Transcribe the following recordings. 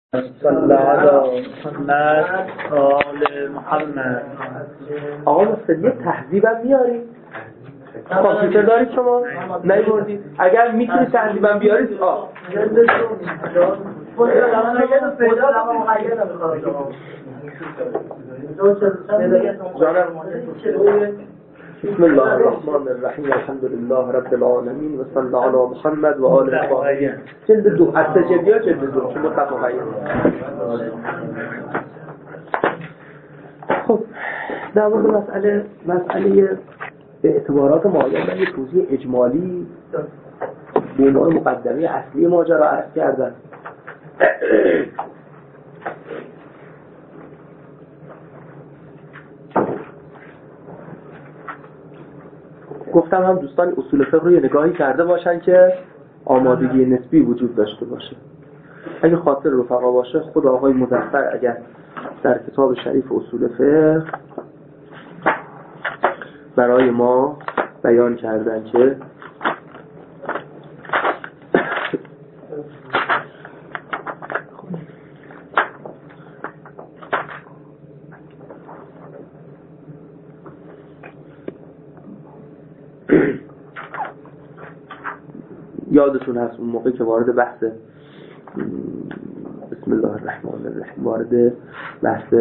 صلی علی محمد آل محمد. آقا مستدی یه تهذیبم میارید؟ کامپیوتر دارید شما؟ نیوردید؟ اگر میتونید تهذیبم بیارید بسم الله الرحمن الرحیم الحمد لله رب العالمین و صلی علی محمد و آل الطاهرین. جلد 2 التجلیه جلد 2 چون مطلق مغیر. خب در مورد مسئله اعتبارات معین من یه توضیح اجمالی به عنوان مقدمه اصلی ماجرا عرض کردم. گفتم هم دوستان اصول فقه رو یه نگاهی کرده باشن که آمادگی نسبی وجود داشته باشه. اگه خاطر رفقا باشه خود آقای مظفر اگر در کتاب شریف اصول فقه برای ما بیان کردن که یادتون هست اون موقع که وارد بحث بسم الله الرحمن الرحیم وارد بحث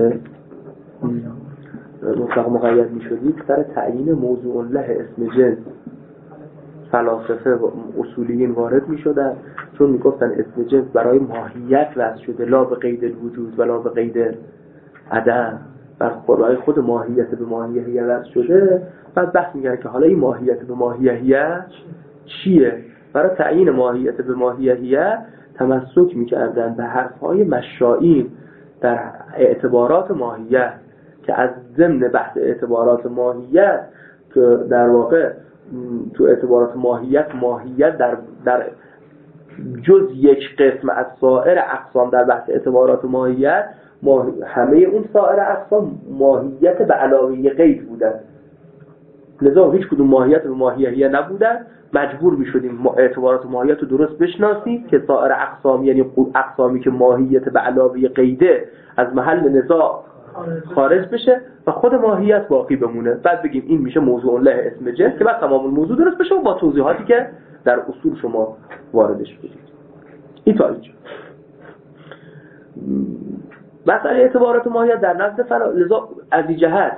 مطلق مقید می شدید سر تعیین موضوع له اسم جنس فلاسفه و اصولیین وارد می شدن، چون می گفتن اسم جنس برای ماهیت وضع شده، لا به قید الوجود ولا به قید عدم، برای خود ماهیت به ماهیت وضع شده. بعد بحث می که حالا این ماهیت به ماهیت چیه؟ برای تعیین ماهیت به ماهیت تمسک می‌کردن به حرف‌های مشائین در اعتبارات ماهیت که از ضمن بحث اعتبارات ماهیت که در واقع تو اعتبارات ماهیت در جز یک قسم از سایر اقسام در بحث اعتبارات ماهیت همه اون سایر اقسام ماهیت به علاوه قید بودن، لذا هیچ کدوم ماهیت به ماهیت نبودن. مجبور می‌شدیم اعتبارات ماهیت رو درست بشناسیم که سایر اقسام یعنی اقسامی که ماهیت به علاوه قیده از محل نزاع خارج بشه و خود ماهیت باقی بمونه. بعد بگیم این میشه موضوع له اسم جنس که بعد تمام الموضوع درست بشه و با توضیحاتی که در اصول شما واردش بودید. این تا اینجا مسئله اعتبارات ماهیت در نزد لذا از این جهت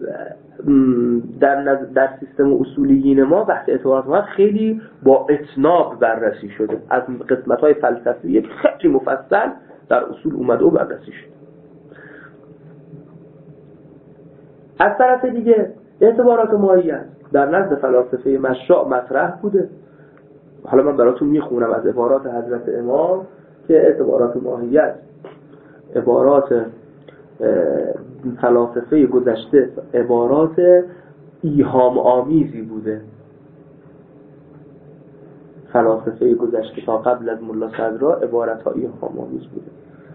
در سیستم اصولیین ما بحث اعتبارات ماهیت خیلی با اتناب بررسی شده، از قسمت‌های فلسفی خیلی مفصل در اصول اومده و بررسی شده. از طرف دیگه اعتبارات ماهیت در نزد فلاسفه مشاع مطرح بوده. حالا من براتون میخونم از عبارات حضرت امام که اعتبارات ماهیت عبارات فلاسفه گذشته عبارات ایهام آمیزی بوده. فلاسفه گذشته تا قبل از ملا صدرا عبارت‌ها ایهام آمیز بوده.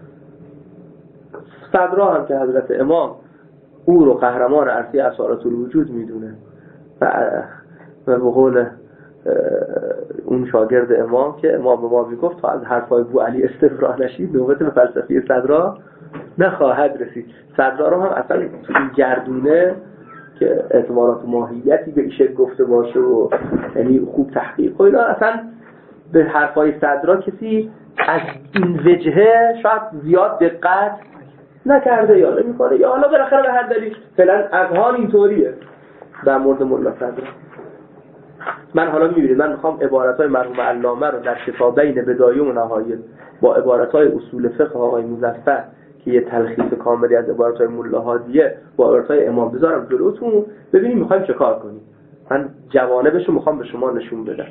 صدرا هم که حضرت امام او رو قهرمان عرصه اسارات الوجود میدونه و به قول اون شاگرد امام که امام به ما میگفت تا از حرفای بو علی استفراغ نشید نوبت به فلسفه صدرا نخواهد رسید. صدرا رو هم اصلا تو این گردونه که اعتبارات ماهیتی به ایشه گفته باشه و یعنی خوب تحقیق و اینا، اصلا به حرفای صدرا کسی از این وجهه شاید زیاد دقت نکرده یا نمی‌کنه یا حالا بالاخره به هر دلیل فعلا اذهان اینطوریه در مورد ملا صدرا. من حالا می‌بینید من می‌خوام عبارت‌های مرحوم علامه رو در کتابین بدایه و نهایه با عبارت‌های اصول فقه آقای مظفر که یه تلخیص کاملی از عبارت‌های ملا هادیه با عبارت‌های امام بذارم جلوتون ببینیم می‌خوایم چه کار کنیم. من جوانبشو می‌خوام به شما نشون بدم.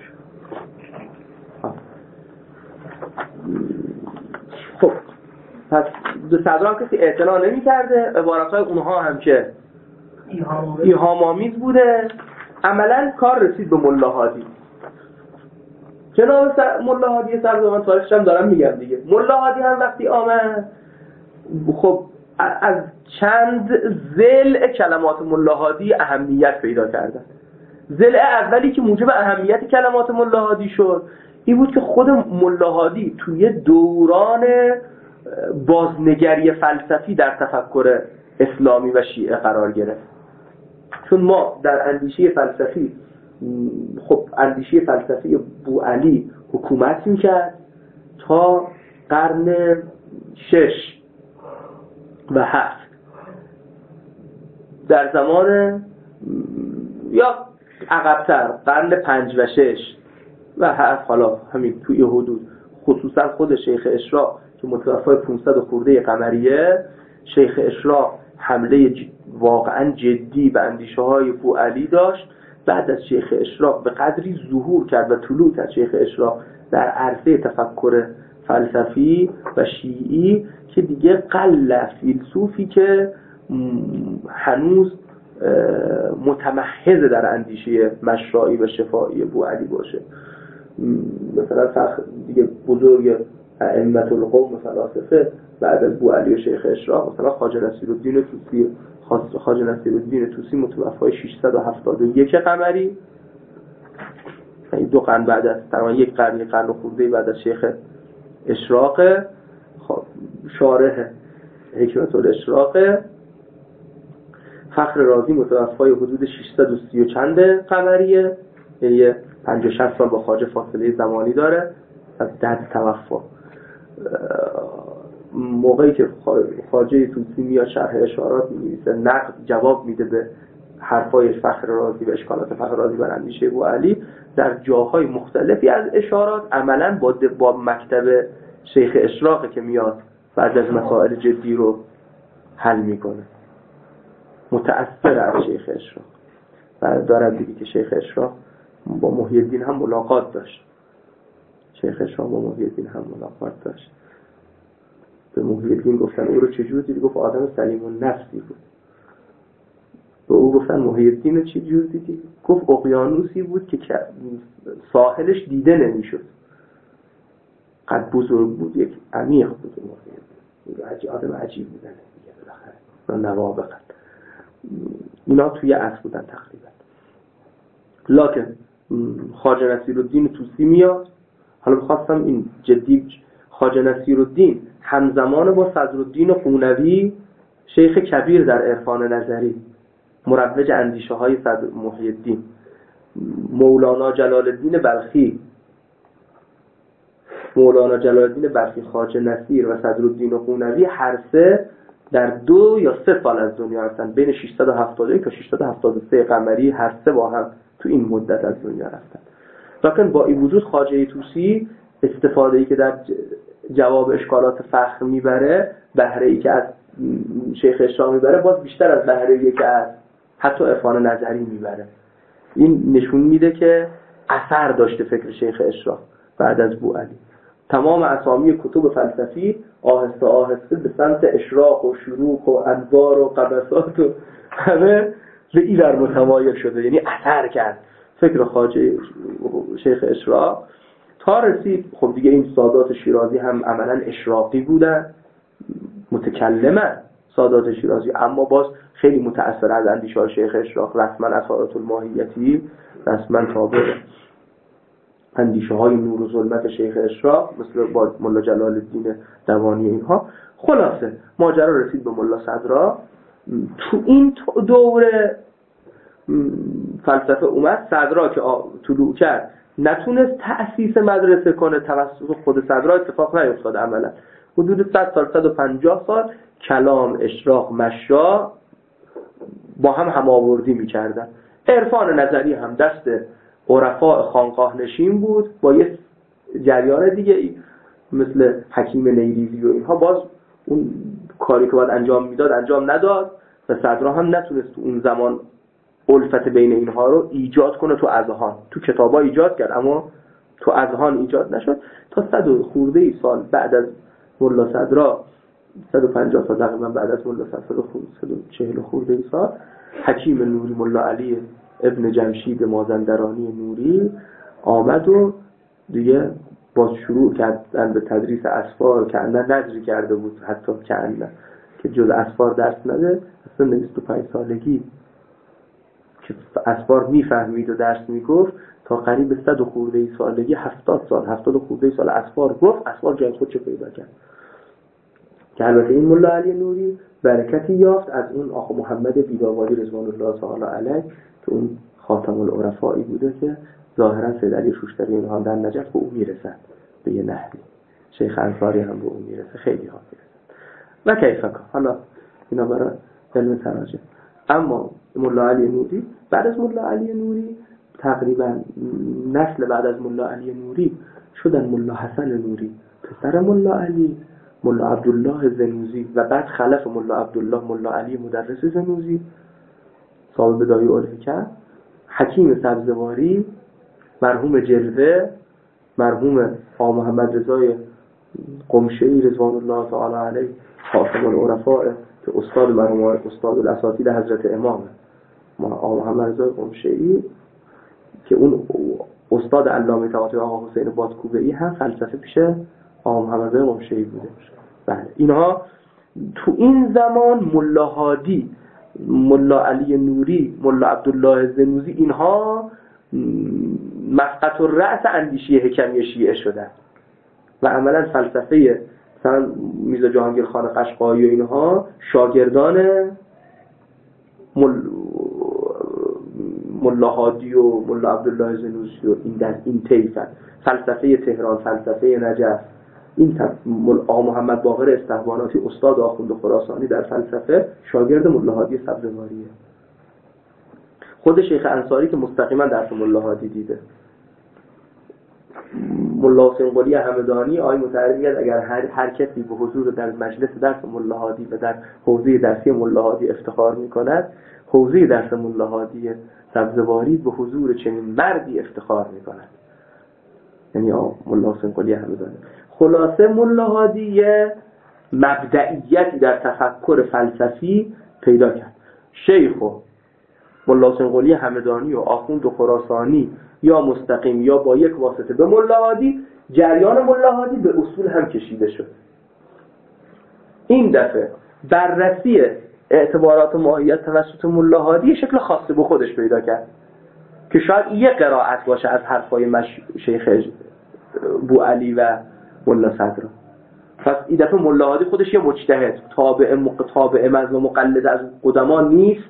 خب پس دو صدران کسی اعتنا نمی‌کرده، عبارت‌های اونها هم که ایهام آمیز بوده. عملاً کار رسید به ملا هادی. جناب ملا هادی صاحب من تاریخش هم دارم میگم دیگه. ملا هادی هم وقتی آمد خب از چند ضلع کلمات ملا هادی اهمیت پیدا کردن. ضلع اولی که موجب اهمیت کلمات ملا هادی شد این بود که خود ملا هادی توی دوران بازنگری فلسفی در تفکر اسلامی و شیعه قرار گرفت. چون ما در اندیشه فلسفی، خب اندیشه فلسفی بوعلی حکومت میکرد تا قرن 6 و 7. در زمان یا عقب‌تر قرن 5 و 6 و 7، حالا همین توی حدود، خصوصا خود شیخ اشراق که متوفای 500 خورده قمریه، شیخ اشراق حمله واقعا جدی به اندیشه های بوعلی داشت. بعد از شیخ اشراق به قدری ظهور کرد و طلوع کرد شیخ اشراق در عرصه تفکر فلسفی و شیعی که دیگه قل فیلسوفی که هنوز متمحض در اندیشه مشرعی و شفاعی بوعلی باشه. مثلا دیگه بزرگ ائمه القوم فلاسفه بعد از بوعلی و شیخ اشراق، مثلا خواجه نصیرالدین طوسی متوفای 671 قمری، یعنی 2 قرن بعد از، تقریبا 1 قرن خورده بعد از شیخ اشراق. شارح حکمت الاشراق فخر رازی متوفای حدود 630 و چند قمریه، یعنی 50-60 سال با خواجه فاصله زمانی داره از درد توفا. موقعی که خواجه طوسی میاد شرح اشارات می‌نویسه، نقد جواب میده به حرفای فخر رازی و اشکالات فخر رازی بر اندیشه بوعلی، در جاهای مختلفی از اشارات عملاً با مکتب شیخ اشراقه که میاد بعد از مسائل جدی رو حل میکنه. متأثر از شیخ اشراق و دارد دیگه که شیخ اشراق با محی الدین هم ملاقات داشت. شیخ اشراق با محی الدین هم ملاقات داشت. به محی الدین گفتن او رو چجور دیدی؟ گفت آدم سلیم النفسی بود. به او گفتن محی الدین رو چجور دیدی؟ گفت اقیانوسی بود که ساحلش دیده نمیشد. قد بزرگ بود، یک عمیق بود محی الدین. آدم عجیب بودن دیگه بالاخره. نوابغ اینا توی عصر بودن تقریبا. لکن خواجه نصیرالدین طوسی میاد. حالا می‌خواستم این جدی، خواجه نصیرالدین همزمان با صدرالدین قونوی شیخ کبیر در عرفان نظری، مروج اندیشه های محی الدین، مولانا جلال الدین بلخی، خواجه نصیر و صدرالدین قونوی هر سه در 2 یا 3 سال از دنیا رفتن. بین 671 تا 673 قمری هر سه با هم تو این مدت از دنیا رفتن. لکن با این وجود خواجه طوسی استفاده‌ای که در جواب اشکالات فخر میبره، بهره‌ای که از شیخ اشراق میبره، باز بیشتر از بهره‌ای که از حتی عرفان نظری میبره. این نشون میده که اثر داشته فکر شیخ اشراق بعد از بوعلی. تمام اسامی کتب فلسفی آهسته آهسته به سمت اشراق و شروق و انوار و قبسات و همه به این در متمایل شده، یعنی اثر کرد فکر خواجه شیخ اشراق تا رسید. خب دیگه این سادات شیرازی هم عملاً اشراقی بودن، متکلمن سادات شیرازی، اما باز خیلی متأثر از اندیشه شیخ اشراق. رسما اثارات الماهیتی رسما تابع اندیشه های نور و ظلمت شیخ اشراق، مثل با ملا جلال الدین دوانی اینها. خلاصه ماجرا رسید به ملا صدرا. تو این دوره فلسفه اومد، صدرا که طلوع کرد نتونست تأسیس مدرسه کنه، توسط خود صدرا اتفاق نیفتاد. عملا حدود 100 سال 150 سال کلام، اشراق، مشا با هم هماوردی میکردن. عرفان نظری هم دست عرفاء خانقاه نشین بود با یه جریان دیگه مثل حکیم نیریزی و اینها. باز اون کاری که باید انجام میداد انجام نداد و صدرا هم نتونست اون زمان الفت بین اینها رو ایجاد کنه تو اذهان. تو کتابا ایجاد کرد اما تو اذهان ایجاد نشد. تا 100 خورده ای سال بعد از ملا صدرا، 150 سال تقریبا بعد از ملا صدرا، 140 خورده ای سال، حکیم نوری ملا علی ابن جمشید مازندرانی نوری آمد و دیگه باز شروع کردن به تدریس اسفار که اندر نظری کرده بود، حتی که جز اسفار درس نده. اصلا 25 سالگی که اسفار میفهمید و درس میگفت تا قریب 100 خورده ای سالگی، 70 خورده ای سال اسفار گفت. اسفار جای خود چه پیدا کرد. که البته این ملا علی نوری برکتی یافت از اون آقا محمد بیداواری رضوان الله تعالی علیه که اون خاتم العرفایی بوده که ظاهرا سید علی شوشتری اینها در نجف به اون میرسن به یه نحوی. شیخ انصاری هم به اون میرسه، خیلی ها میرسن و کیفکا. حالا اینا برای علم تراجم. اما ملا علی نوری بعد از ملا علی نوری تقریبا نسل بعد از ملا علی نوری شدن ملا حسن نوری پسر ملا علی، ملا عبدالله زنوزی و بعد خلف ملا عبدالله ملا علی مدرس زنوزی، صاحب بدایع الحکم، حکیم سبزواری، مرحوم جلوه، مرحوم آقا محمد رضای قمشه‌ای رضوان الله تعالی علیه خاتم العرفاء که استاد مرحوم استاد الاساتید حضرت امام آقا محمد رضای قمشه‌ای که اون استاد علامه طاهری آقا حسین بادکوبه‌ای هم فلسفه پیش آقا محمد رضای قمشه‌ای بوده. بله اینها تو این زمان ملا هادی، ملا علی نوری، ملا عبدالله زنوزی اینها مسقط الرأس اندیشه حکمی شیعه شدن و عملا فلسفه مثلا میرزا جهانگیر خان قشقایی و اینها شاگردان ملا هادی و ملا عبدالله زنوزی و این در این طیفن. فلسفه تهران، فلسفه نجف، این آقا محمد باقر استحباناتی استاد آخوند خراسانی در فلسفه شاگرد ملا هادی سبزواریه. خود شیخ انصاری که مستقیما درس ملا هادی دیده. ملا حسین قلی همدانی آقای متعرض میگه اگر هر کسی به حضور در مجلس درس ملا هادی و در حوزه درسی ملا هادی افتخار میکند، حوزه درس ملا هادی سبزواری به حضور چنین مردی افتخار میکند. یعنی ملا حسین قلی همدانی. خلاصه ملا هادی مبدئیتی در تفکر فلسفی پیدا کرد. شیخ و ملا حسین قلی همدانی و آخوند خراسانی یا مستقیم یا با یک واسطه به ملا هادی، جریان ملا هادی به اصول هم کشیده شد. این دفعه بررسی اعتبارات ماهیت توسط ملا هادی شکل خاصی به خودش پیدا کرد که شاید یه قرائت باشه از حرفای شیخ بوعلی و ملا صدرا. پس این دفعه ملا هادی خودش یه مجتهد، تابع مذهب و مقلد از قدما نیست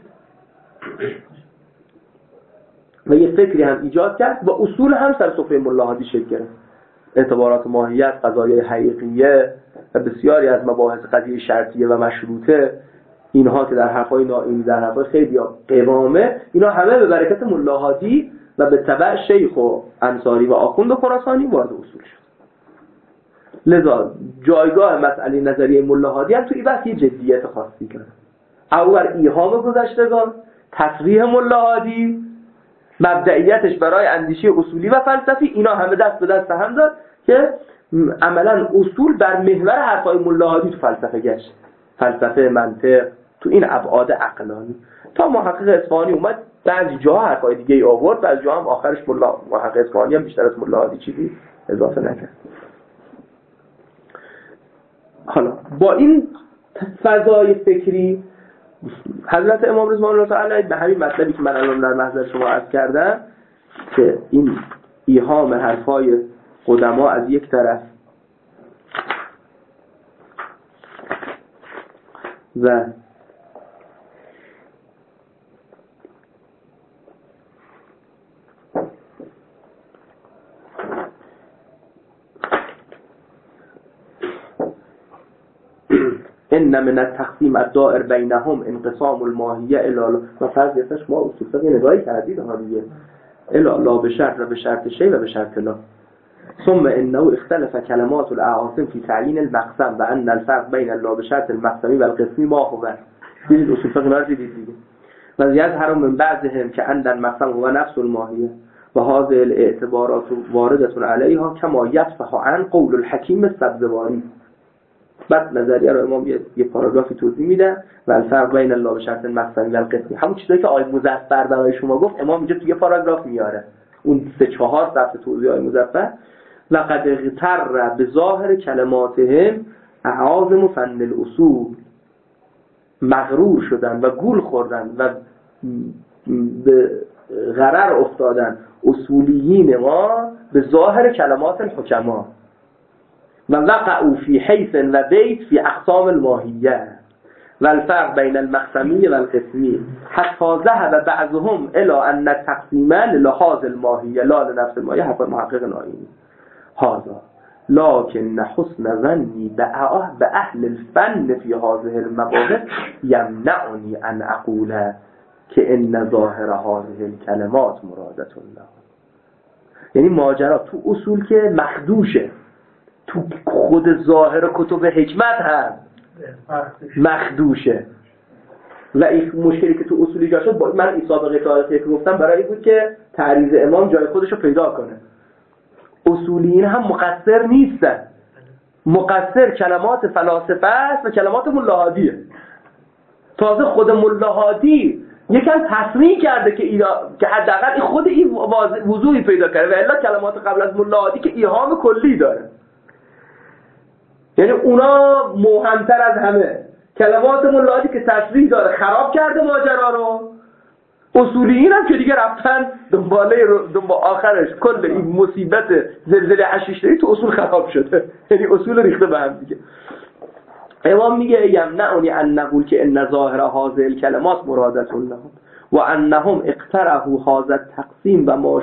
و یه فکری هم ایجاد کرد و اصول هم سر سفره ملا هادی شکل گرفت. اعتبارات ماهیت، قضایای حقیقیه و بسیاری از مباحث قضیه شرطیه و مشروطه، اینها که در حرفای نائینی در حرفای خیلی قوامه، اینا همه به برکت ملا هادی و به تبع شیخ و انصاری و آخوند خراسانی وارد اصول شد. لذا جایگاه مسئله نظریه ملا هادی هم تو این بحث یه جدیت خاصی داره. اول ایهام گذشتگان، تصریح ملا هادی، مبدئیتش برای اندیشه اصولی و فلسفی، اینا همه دست به دست هم داد که عملا اصول بر محور حرفای ملا هادی تو فلسفه گشت. فلسفه، منطق، تو این ابعاد عقلانی تا محقق اصفهانی اومد بعضی جاها حرفای دیگه ای آورد، بعضی جاها هم آخرش محقق اصفهانی هم بیشتر از ملا هادی چیزی اضافه نکرد. حالا با این فضای فکری حضرت امام رضوان الله تعالی به همین مطلبی که من الان در محضر شما عرض کردم که این ایهام حرفای قدما از یک طرف و ان من التقسیم الدائر بینهم انقسام الماهیه الی و فرضیتش ما اصول فقه نگاهی کردید ها دیگه الی لا به شرط و به شرط شی و به شرط لا. ثم انه اختلف کلمات الاعاصم فی تعیین المقسم و ان الفرق بین لا به شرط المقسمی و القسمی ما هو. دیدید اصول فقه رو دیدید دیگه. و یظهر من بعضهم که عند المقسم هو نفس الماهیه و هذه الاعتبارات وارده علیها کما یصح عن قول الحکیم السبزواری. بعد نظریه رو امام یه پاراگرافی توضیح میده و الفرق بین الله به شرط المقسمی و القسمی، همون چیزایی که آقای مظفر برای شما گفت امام اینجا تو یه پاراگراف میاره، اون 3-4 صفحه توضیح آقای مظفر. لقد اغتر بظاهر کلماتهم اعاظم فن الاصول، مغرور شدن و گول خوردن و به غرر افتادن اصولیین ما به ظاهر کلمات الحکما و وقعوا فی حیث و بیت فی اقسام الماهیه و الفرق بین المقسمی و القسمی حتی ذهب بعضهم الى ان التقسیما للحاظ الماهیه لا لنفس الماهیه. حتی محقق نائینی هذا لكن حسن ظني بأهل الفن في هذه المباحث يمنعني أن أقول كأن ظاهر هذه الكلمات مرادة له. یعنی ماجرا تو اصول که مخدوشه، تو خود ظاهر کتب حکمت هم مخدوشه و این مشکلی که تو اصول ایجاد شد، من این سابقه تاریخی که گفتم برای این بود که تعریض امام جای خودش رو پیدا کنه. اصولیین هم مقصر نیستن، مقصر کلمات فلاسفه است و کلمات ملاحادیه. تازه خود ملاحادی یکم تصریح کرده که حداقل خود این وضوحی پیدا کرده و الا کلمات قبل از ملاحادی که ایهام کلی داره، یعنی اونا موهمتر از همه. کلمات ملاحادی که تصریح داره خراب کرده ماجرا رو. اصولیین هم که دیگه رفتن دنبال آخرش کل این مصیبت زلزله 8 تو اصول خراب شده، یعنی اصول ریخته به هم دیگه. امام میگه یمنعنی ان نقول که ان ظاهر هذه الکلمات مرادة لهم و انهم اقترحوا هذا التقسیم و ما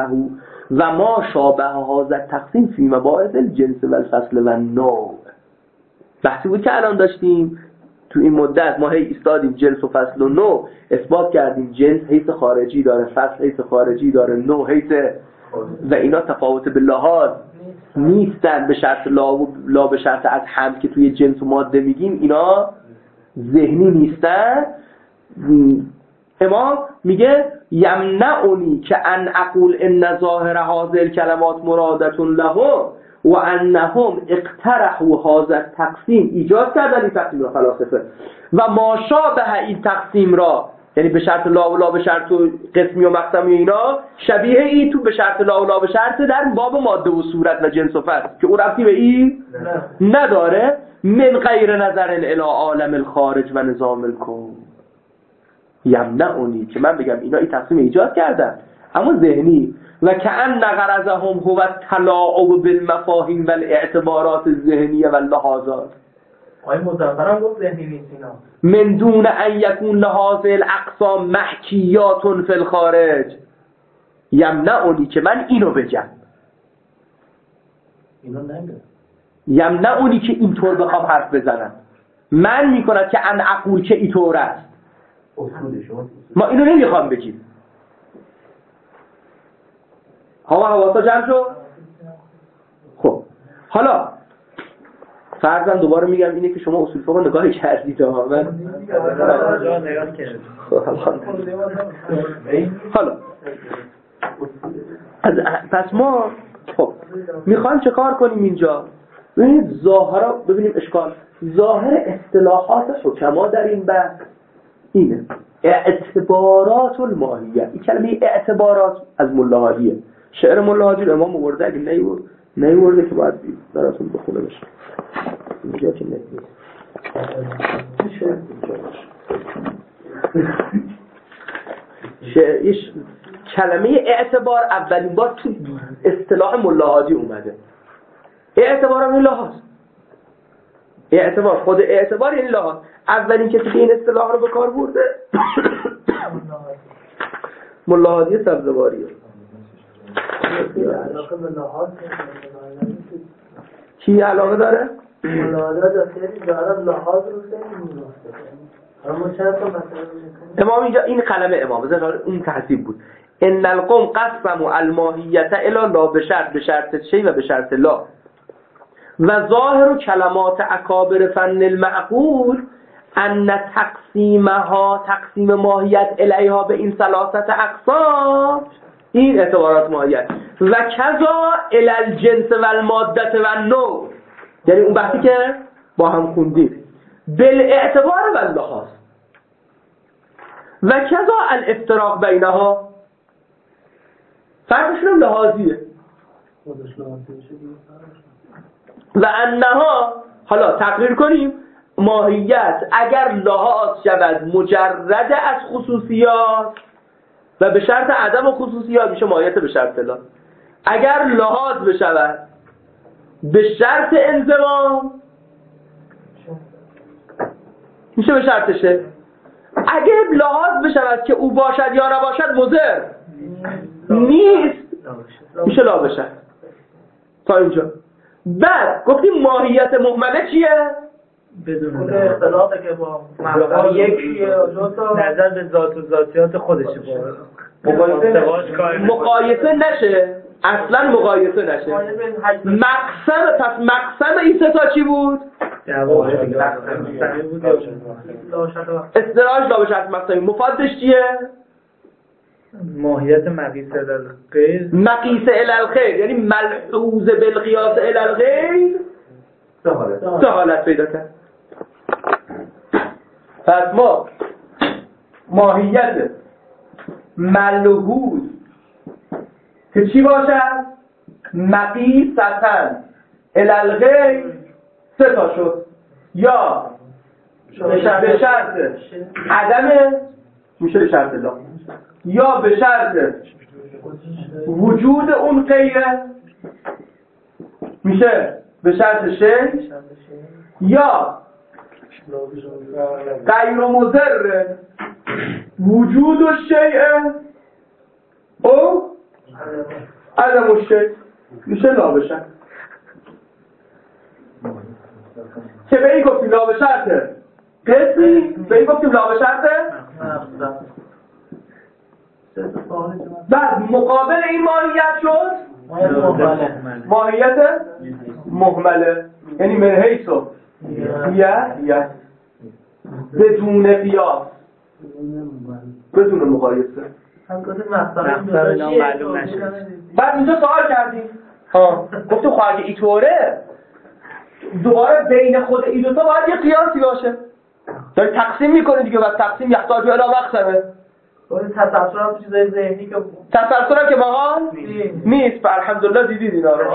شابه هذا التقسیم فی مباحث الجنس و الفصل و النوع. بحثی بود که الان داشتیم تو این مدت ما هی ایستادیم جنس و فصل و نوع اثبات کردیم. جنس حیث خارجی داره، فصل حیث خارجی داره، نوع حیث، و اینا تفاوت به لحاظ نیستن به شرط لا به شرط از حمل که توی جنس و ماده میگیم اینا ذهنی نیستن. امام میگه یمنعنی که ان اقول ان ظاهر هذه الکلمات مرادة لهم و انهم اقترحوا هذا التقسیم، ایجاد کردن این تقسیم را فلاسفه، و ما شابه این تقسیم را، یعنی به شرط لا و لا به شرط و قسمی و مقسمی اینا شبیه این تو به شرط لا و لا به شرط در باب ماده و صورت و جنس و فصل که اون ربطی به این نداره. من غیر نظر الی عالم الخارج و نظام الکون یمنعنی که من بگم اینا این تقسیم ایجاد کردن اما ذهنی، و کأن غرضهم هو التلاعب بالمفاهیم و الاعتبارات الذهنیه و اللحاظات. آقای مظفر هم گفت ذهنی نیست اینا، من دون ان یکون لهذه الاقسام محکیات فی الخارج. یمنعنی که من اینو بگم، اینو نگه، یمنعنی که اینطور بخوام حرف بزنم، من میکنم که ان اقول که اینطور است. ما اینو نمیخوام بگیم. حواسا جمع شد. خب حالا فرضاً دوباره میگم اینه که شما اصول فقه نگاه کردید ها، من نگاه کردم. حالا پس ما خب میخوایم چه کار کنیم اینجا؟ ببینید ظاهرا، ببینیم اشکال ظاهر اصطلاحات حکما در این بحث اینه اعتبارات الماهیه. این کلمه اعتبارات از ملاحادیه، شعر ملاحادی امام آورده، اگه نیورده که باید براتون بخونه بشه اینجا که نیست. کلمه اعتبار اولین بار تو اصطلاح ملاحادی اومده. اعتبار هم این لحاظ، اعتبار خود اعتبار این لحاظ اولین کسی که این اصطلاح رو به کار برده ملاحادی سبزواریه. کی علاقه داره؟ امام اینجا این کلمه امام اون تحصیب بود. ان القوم قسموا الماهیت الا لا به شرط شی و به شرط لا و ظاهر کلمات اکابر فن المعقول ان تقسیم ماهیت الیها به این ثلاثه اقسام، این اعتبارات ماهیت، و کذا الی الجنس و الماده و النوع، یعنی اون بحثی که با هم خوندیم بالاعتبار و اللحاظ، و کذا الافتراق بینها، فرقشون لحاظیه، و انها، حالا تقریر کنیم ماهیت اگر لحاظ شود مجرد از خصوصیات و به شرط عدم خصوصیات میشه ماهیت به شرط لا. اگر لحاظ بشود به شرط انضمام میشه به شرطشه. اگه لحاظ بشود که او باشد یا نباشد مضر نیست میشه لا بشد. تا اینجا بعد گفتیم ماهیت مهمله چیه؟ بدون اختلاطه که با یکیه نظر به ذات و ذاتیات خودشه مقایسه نشه، اصلا مقایسه نشه. مقسم این سه تا چی بود؟ استراج لا بشد مقسمی. مفادش چیه؟ ماهیت مقیس الالغیر. مقیس الالغیر یعنی ملحوظ بالقیاس الالغیر سه حالت پیدا کرد. پس ما ماهیت ملحوظ که چی باشد؟ مقیسة الالغیر سه تا شد. یا به شرط عدم میشه به شرط لا، یا به شرط وجود اون غیره میشه به شرط شی، یا غیر مضر وجود الشیء او عدم الشیء میشه لا به شرط. که به این گفتیم لا به شرط قسمی، به این گفتیم لا به شرط. بعد مقابل این ماهیت شد ماهیت مهمله، یعنی من حیث یه بدون قیاس بدون مقایسه. بعد اینجا سوال کردیم گفتیم خب اگه اینطوره دوباره بین خود این دوتا باید یه قیاسی باشه. داری تقسیم میکنی دیگه، بعد تقسیم یحتاج الی مقسمه. تسلسل هم چیزای ذهنی که تسلسل هم که محال نیست. الحمدلله دیدید اینا رو.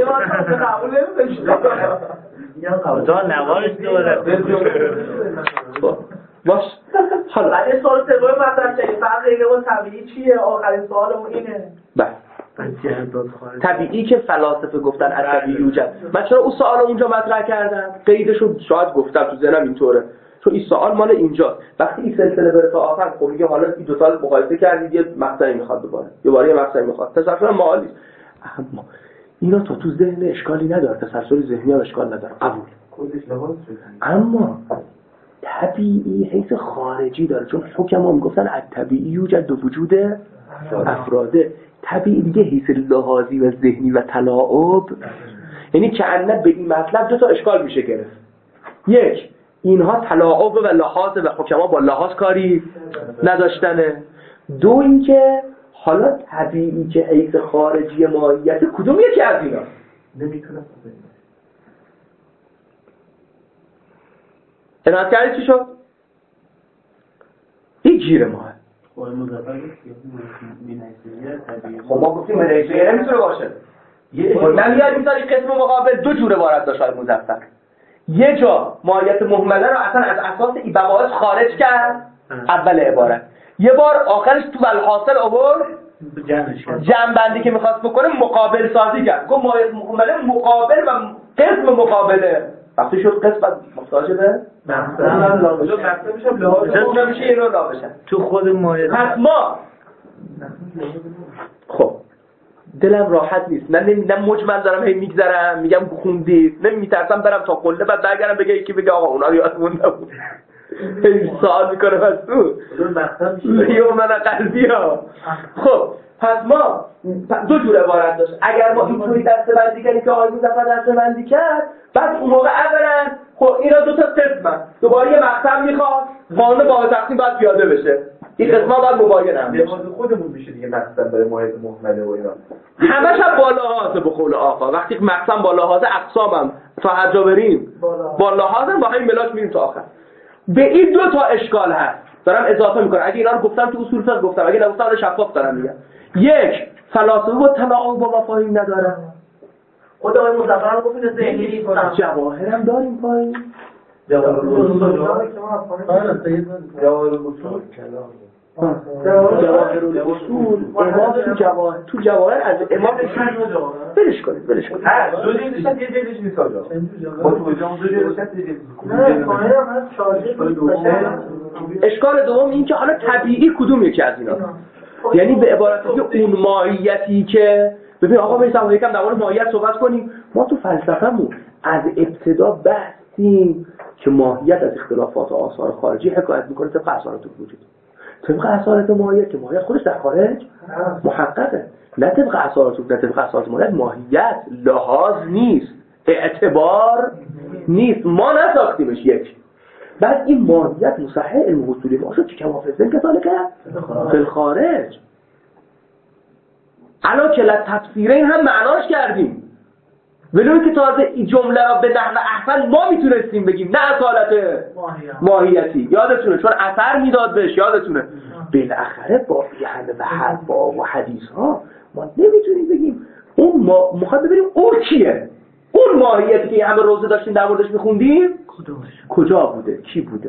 جان نوارش دوره باش. حالا بعد سوال سوم مطرح شد فرق غیر با طبیعی چیه؟ آخرین سوالمون اینه. بله طبیعی که فلاسفه گفتن از طبیعی یوجد. من چرا اون سوال اونجا مطرح کردم؟ قیدشو شاید گفتم تو ذهنم اینطوره، چون این سوال مال اینجاست. وقتی این سلسله بره تا آخر خب میگه حالا این دو سال مقایسه کردید یه مقطعی میخواد دوباره یه مقطعی میخواد. تسلسل معالی، اما اینا تو ذهن اشکالی نداره، تسلسل ذهنی هم اشکال نداره، قبول. اما طبیعی حیث خارجی داره، چون حکما میگفتن از طبیعی یوجد و وجود افراده. طبیعی دیگه حیث لحاظی و ذهنی و تلاعب، یعنی کأنه به این مطلب دو تا اشکال میشه گرفت. یک، اینها تلاعب و لحاظ و حکما با لحاظ کاری نداشتنه. دو، اینکه حالا طبیعی که حیث خارجی ماهیت کدوم یکی از اینا نمیتونه عنایت کردی چی شد؟ این گیر ماه. خب ما گفتیم منحیثیه نمیتونه باشه. نمیاد میذاری قسم مقابل دو جوره وارد داشت های مزفر. یه جا ماهیت مهمله رو اصلا از اساس این بواعث خارج کرد اول عبارت، یه بار آخرش تو الحاصل آورد جمع بندی که میخواست بکنه مقابل سازی کرد. گفت ماهیت مهمله مقابل و قسم مقابله. وقتی شد قسم محتاج به مقسم میشه این رو لا بشن تو خود ماهیت. پس ما خب دلم راحت نیست، نه مجمل دارم هی میگذرم میگم خوندید، نمیترسم برم تا قله بعد برگردم بگه یکی بگه آقا اونا رو یادمون نبود. سوال میکنه پس تو یومن قلبی ها. خب پس ما دو جور عبارت داشت. اگر ما اینطوری دسته بندی کردیم که آقای مظفر دسته بندی کرد، بعد اون موقع اولا خب اینا دو تا قسمن، دوباره یه مقسم میخواد، قانون با تقسیم باید پیاده بشه، این قسم‌ها باید مباین هم بشه. خودمون میشه دیگه مقسم برای ماهیت مهمله و اینا همش هم با لحاظه. به قول آقا وقتی مقسم با لحاظه اقسامم تا حجا بریم با لحاظم با همین ملاک میریم تا آخر. به این دو تا اشکال هست دارم اضافه میکنم. اگه اینا رو گفتم تو اصول فقه گفتم، اگه نگفتم رو شفاف دارم میگم. یک، فلاسفه با تلاعب با مفاهیم ندارن. خود آقای مظفر هم گفت ذهنی نیستن. جواهر هم داریم پایین. جواهر الاصول امام تو جواهر از امام برش کنید دو جلدش یه جلدش نیست آجا با تو جام دو جلدش اشکال دوم این که حالا طبیعی کدوم یکی از اینا، یعنی به عبارت که اون ماهیتی که ببین آقا میسم یکم در مورد ماهیت صحبت کنیم. ما تو فلسفه‌مون از ابتدا بحثیم که ماهیت از اختلافات آثار خارجی حکایت میکنه طبق اثارات وجود، طبق اثارات ماهیت که ماهیت خودش در خارج محققه، نه طبق اثارات ماهیت. ماهیت لحاظ نیست، اعتبار نیست، ما نساختیمش. یک بعد این ماهیت مصحح علم اصولی ما شد که کمافزن که سالکه فی الخارج علا کلت تفسیرین هم معناش کردیم، ولو که تازه این جمله را به نحو احسن ما میتونستیم بگیم، نه اصالت ماهیتی. یادتونه چون اثر میداد بهش، یادتونه بالاخره با همه با حدیث ها ما نمیتونیم بگیم اون ما میخواد ببینیم اون کیه، اون ماهیتی که همه روزه داشتیم در موردش میخوندیم کجا بوده، کی بوده.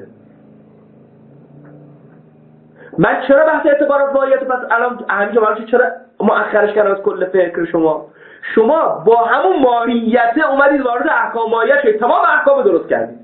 من چرا بحث اعتبارات ماهیت پس الان همینجا برای چرا مؤخرش کردم از کل فکر شما با همون ماهیت اومدید وارد احکام ماهیت شدید، تمام احکام درست کردید.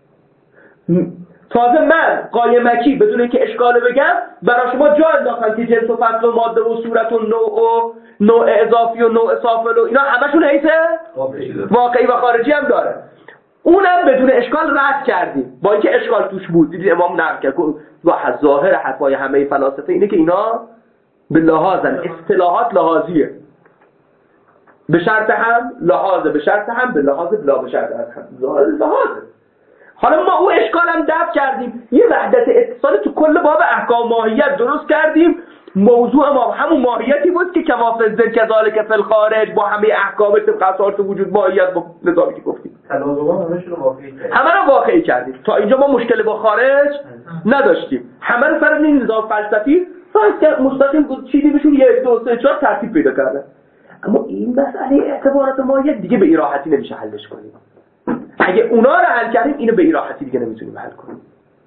تازه من قایمکی بدون اینکه اشکال بگم برای شما جا انداختم که جنس و فصل و ماده و صورت و نوع اضافی و نوع سافل و اینا همشون حیث واقعی و خارجی هم داره، اونم بدون اشکال رد کردیم. با اینکه اشکال توش بود، دیدید امام نقل کرد و ظاهر حرفای همه فلاسفه اینه که اینا به لحاظن، اصطلاحات لحاظیه، به شرط هم لحاظه، به شرط هم به لحاظ بلا به شرط هم ظاهر لحاظه. حالا ما او اشکال هم دفع کردیم، یه وحدت اتصال تو کل باب احکام ماهیت درست کردیم. موضوع ما همون ماهیتی بود که کمافزن کذالک فی الخارج با همه احکام طبق اثارات وجود ماهیت با نظامی که گفتیم همه رو واقعی کردیم. تا اینجا ما مشکل با خارج نداشتیم، همه رو سر این نظام فلسفی سایت مستقیم چیزی بهشون 1 2 3 4 ترتیب پیدا کرده. اما این مسئله اعتبارات ماهیت دیگه به این راحتی نمیشه حلش کنیم. اگه اونا رو حل کردیم اینو به این راحتی دیگه نمیتونیم حل کنیم.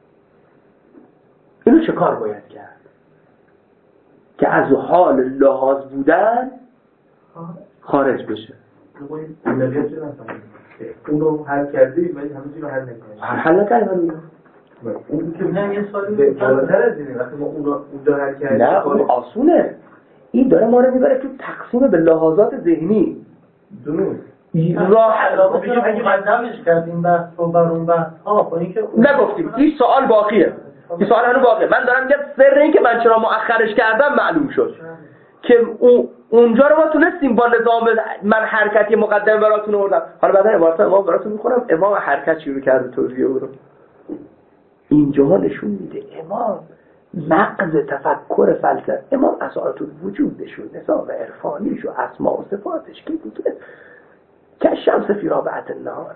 اینو چه کار باید کرد که از حال لحاظ بودن خارج بشه؟ اونو حل کردیم ولی همه چیزو حل نکردیم. حل نکردیم. اون که نه یه سوالی بالاتر از اینه، وقتی ما اونو حل کردیم نه اون آسونه. این داره ما رو میبره تو تقسیم به لحاظات ذهنی. درست. اگه مقدمش کردیم بحث رو بر اون بحث نگفتیم. این سوال باقیه. این سوال هنوز باقیه. من دارم میگم سر این که من چرا مؤخرش کردم معلوم شد که اونجا رو ما تونستیم با نظام من حرکتی مقدمه براتون آوردم. حالا بعدا عبارت امام براتون میخونم. امام حرکت شروع کرد توضیح رو. اینجا نشون میده امام مغز تفکر فلسفه، امام اثارات وجودش و نظام عرفانیش و اسماء و صفاتش که بوده که شمس فی رابعه النهار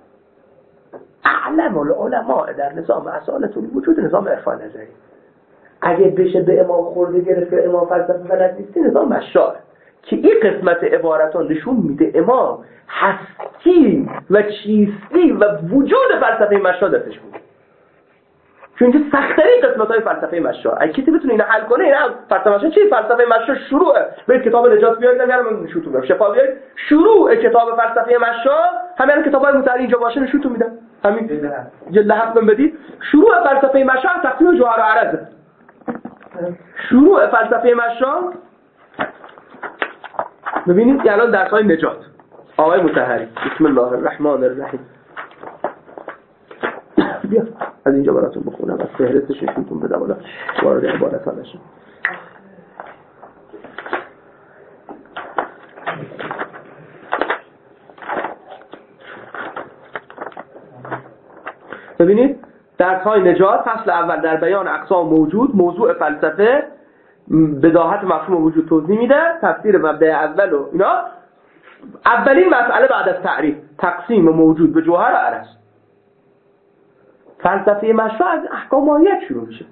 اعلم العلماء در نظام اصالت وجود نظام عرفان نظری. اگه بشه به امام خورده گرفت که امام فلسفه بلد نیستی، نظام مشاعر که این قسمت عبارتان نشون میده امام هستی و چیستی و وجود فلسفه مشاعر درش بود. چون اینجا سخت‌ترین قسمت‌های فلسفه مشاعر اگه کسی بتونه اینو حل کنه، اینا فلسفه مشاعر چی؟ فلسفه مشاعر شروعه. برید کتاب نجات بیارید، نگرم نشونتون میدم. شفا بیارید، شروع کتاب فلسفه مشاعر همین کتابای متعلی اینجا باشه نشونتون میدم. همین جلد 7 بدید. شروع فلسفه مشاعر تقسیم جوهر و عرض. شروع فلسفه مشاعر ببینید الان درس‌های نجات آقای مطهری. بسم الله الرحمن الرحیم. بیا از اینجا براتون بخونم، از فهرستش نشونتون بدم حالا وارد عبارت ها نشم. ببینید درس‌های نجات فصل اول در بیان اقسام موجود، موضوع فلسفه، بداهت مفهوم وجود توضیح میده، تفسیر مبدأ اول و اینا. اولین مسئله بعد از تعریف تقسیم موجود به جوهر و عرض. فلسفه مشروع از احکام ماهیت شروع میشه،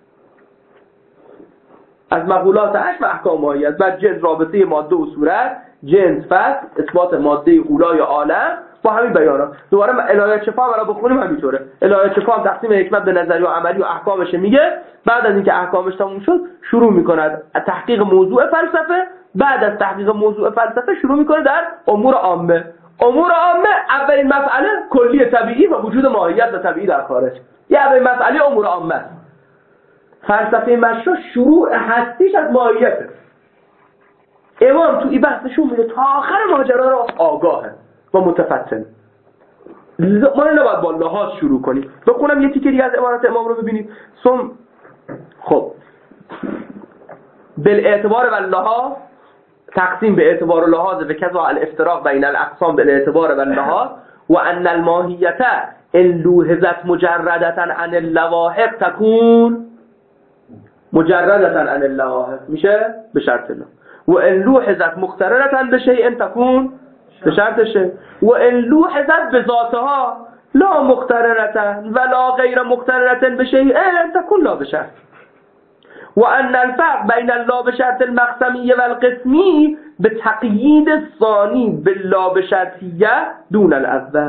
از مقولات عشق و احکام ماهیت، بعد جنس رابطه ماده و صورت، جنس فصل اثبات ماده اولا یا عالم، با همین بیانات. دوباره الهیات شفا هم را بخونیم همینطوره. الهیات شفا هم تقسیم حکمت به نظری و عملی و احکامش میگه. بعد از اینکه احکامش تموم شد شروع میکند تحقیق موضوع فلسفه. بعد از تحقیق موضوع فلسفه شروع میکنه در امور عامه. امور عامه اولین مسئله کلی طبیعی و وجود ماهیت و طبیعی در خارج. یه اولین مسئله امور عامه. فلسفه مشروع شروع هستیش از ماهیته. امام تو این بحثشون میگه تا آخر ماجرا رو آگاهه و متفتن. ما نباید با لحاظ شروع کنیم. بخونم یه تیکه دیگه از عبارت امام رو ببینید. خب بالاعتبار و اللحاظ تقسیم به اعتبار و لحاظ و کذا الافتراق بین الاقسام بالاعتبار و اللحاظ و ان الماهیت ان لوحظت مجردتا عن اللواحق تكون مجردتا عن اللواحق میشه به شرط الله و ان لوحظت مقترنتا بشیء تكون به شرط شیء و ان لوحظت بذاتها لا مقترنتا ولا غیر مقترنتا بشیء تكون لا بشرط و ان الفرق بین اللا بشرط المقسمی و القسمی به تقیید ثانی باللا بشرطیه دون الاول.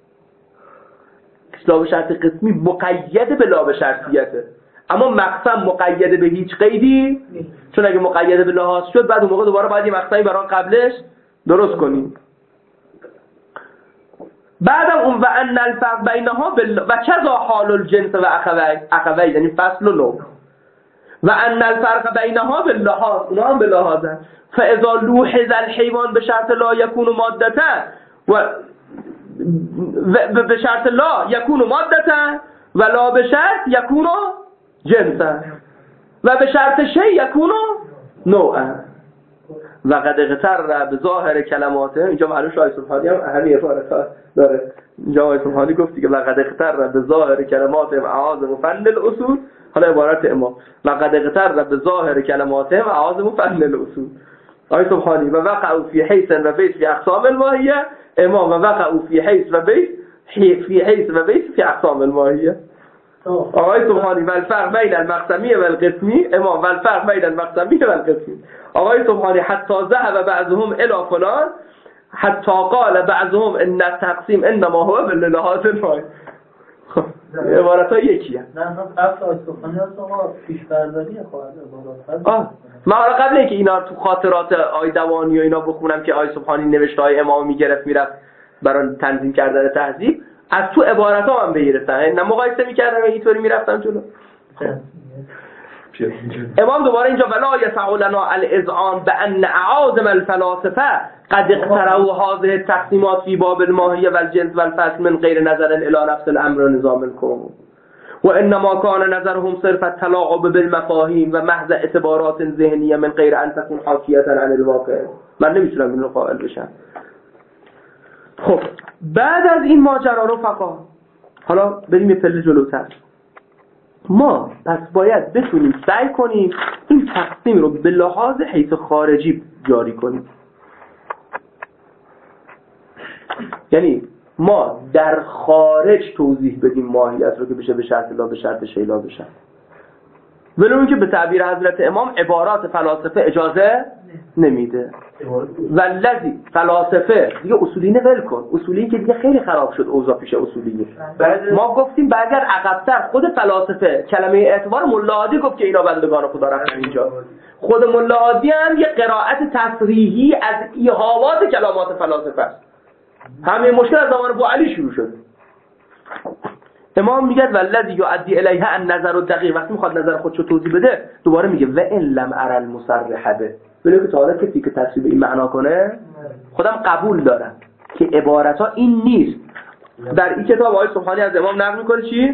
لا بشرط قسمی مقید به لا بشرطیته اما مقسم مقید به هیچ قیدی، چون اگه مقید به لحاظ شد بعد اون موقع دوباره باید یه مقسمی برای قبلش درست کنیم. بعدم اون و ان الفرق بینها و کذا حال الجنس و اخوی یعنی فصل و نوع و ان الفرق بینها باللحاظ اونا هم باللحاظن فاذا لوحظ الحیوان به شرط لا یکون مادتا و به شرط لا یکون مادتا و لا به شرط یکون جنسا و به شرط شی یکون نوعا و قد اغتر به ظاهر کلماته. اینجا معلوم شاه سبحانی هم همین عبارت داره. اینجا آقای سبحانی گفت که و قد اغتر به ظاهر کلماته اعاظم فن الاصول. حالا عبارت امام و قد اغتر به ظاهر کلماته اعاظم فن الاصول. آقای سبحانی و وقعوا فی حیث و بیت فی اقسام الماهیه. امام و وقعوا فی حیث و بیت فی اقسام الماهیه. آقای سبحانی و الفرق بین المقسمی و القسمی. امام و الفرق بین المقسمی و القسمی. آقای سبحانی حتی ذهب بعضهم الى فلان حتی قال بعضهم ان التقسیم انما هو باللحاظ الماهی. عبارت ها یکی هم. نه قبل آقای سبحانی هست آقا پیشبرداری خواهد عبارت. من حالا قبل اینکه اینا تو خاطرات آقای دوانی و اینا بخونم که آقای سبحانی نوشته های امام میگرفت میرفت برای تنظیم کردن تهذیب از تو عبارت ها من بگیرفتم. نه مقایسه میکردم اینطوری میرفتم جلو. امام دوباره اینجا ولا یسع لنا الاذعان بان اعاظم الفلاسفه قد اقتروا هذه التقسیمات في باب الماهیه والجنس والفصل من غیر نظر الى نفس الامر و نظام الكون و انما كان نظرهم صرف التلاعب بالمفاهیم و محض اعتبارات ذهنیه من غیر ان تكون حاکیه عن الواقع. من نمیتونم اینو قائل بشم. خب بعد از این ماجرا رفقا حالا بریم یه پله جلوتر. ما پس باید بتونیم سعی کنیم این تقسیم رو به لحاظ حیث خارجی جاری کنیم. یعنی ما در خارج توضیح بدیم ماهیت رو که بشه به شرط لا به شرط شی لا بشه. ولی اون که به تعبیر حضرت امام عبارات فلاسفه اجازه نمیده. والذی فلاسفه دیگه اصولی ول کن. اصولی که دیگه خیلی خراب شد اوضاع پیش اصولی. ما گفتیم برگر عقب‌تر خود فلاسفه کلمه اعتبار ملا عادی گفت که اینا بندگان خدا رفتن اینجا. خود ملا عادی هم یه قرائت تصریحی از ایهامات کلمات فلاسفه است. همین مشکل از زمان ابو علی شروع شد. امام میگه والذی یؤدی الیها النظر الدقیق. وقتی میخواد نظر خودشو توضیح بده دوباره میگه و ان لم ارى المصرح به. ولی که تا کسی که تفسیر به این معنا کنه خودم قبول دارم که عبارت ها این نیست. در این کتاب آقای سبحانی از امام نقل میکنه چی؟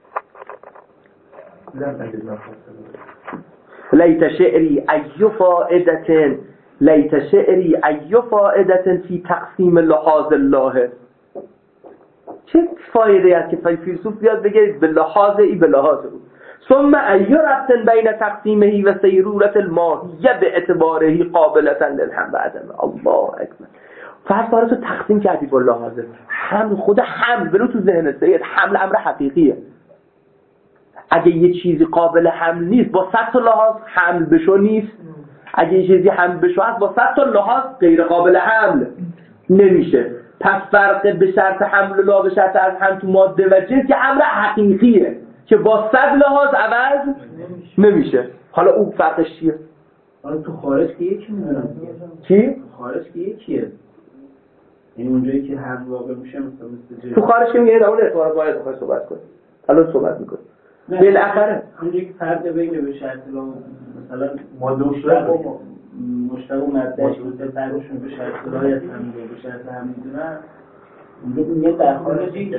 لیت شعری ای فائدة لیت شعری ای فائدة فی تقسیم لحاظ الله. چه فایده است که فیلسوف بیاد بگه به لحاظ ای به لحاظ او ثم ای ربط بین تقسیمه و سیرورت الماهیه به اعتباره قابلتا للحمل بعدم. الله اکبر. فرض کن تو تقسیم کردی با لحاظ حمل. خود حمل برو تو ذهن سید حمل امر حقیقیه. اگه یه چیزی قابل حمل نیست با 100 تا لحاظ حمل بشو نیست. اگه یه چیزی حمل بشو هست با 100 تا لحاظ غیر قابل حمل نمیشه. پس فرق به شرط حمل و لا به شرط از هم تو ماده و جنس که امر حقیقیه که با 100 لحاظ عوض نمیشه. حالا اون فرقش چیه؟ حالا تو خارج که یکی میدونم چی؟ تو خارج که یکیه، یعنی اونجایی که هم واقع میشه مثل تو خارج که میگه در اون اعتبارات باید بخوای صحبت کنی. حالا صحبت میکنی بالاخره اونجایی که فرق بین به شرط لا مثلا ماده مشتق و مادهش بوده فرقشون به شرط لای از هم به شرط هم میدونن اونجا یه در خارجی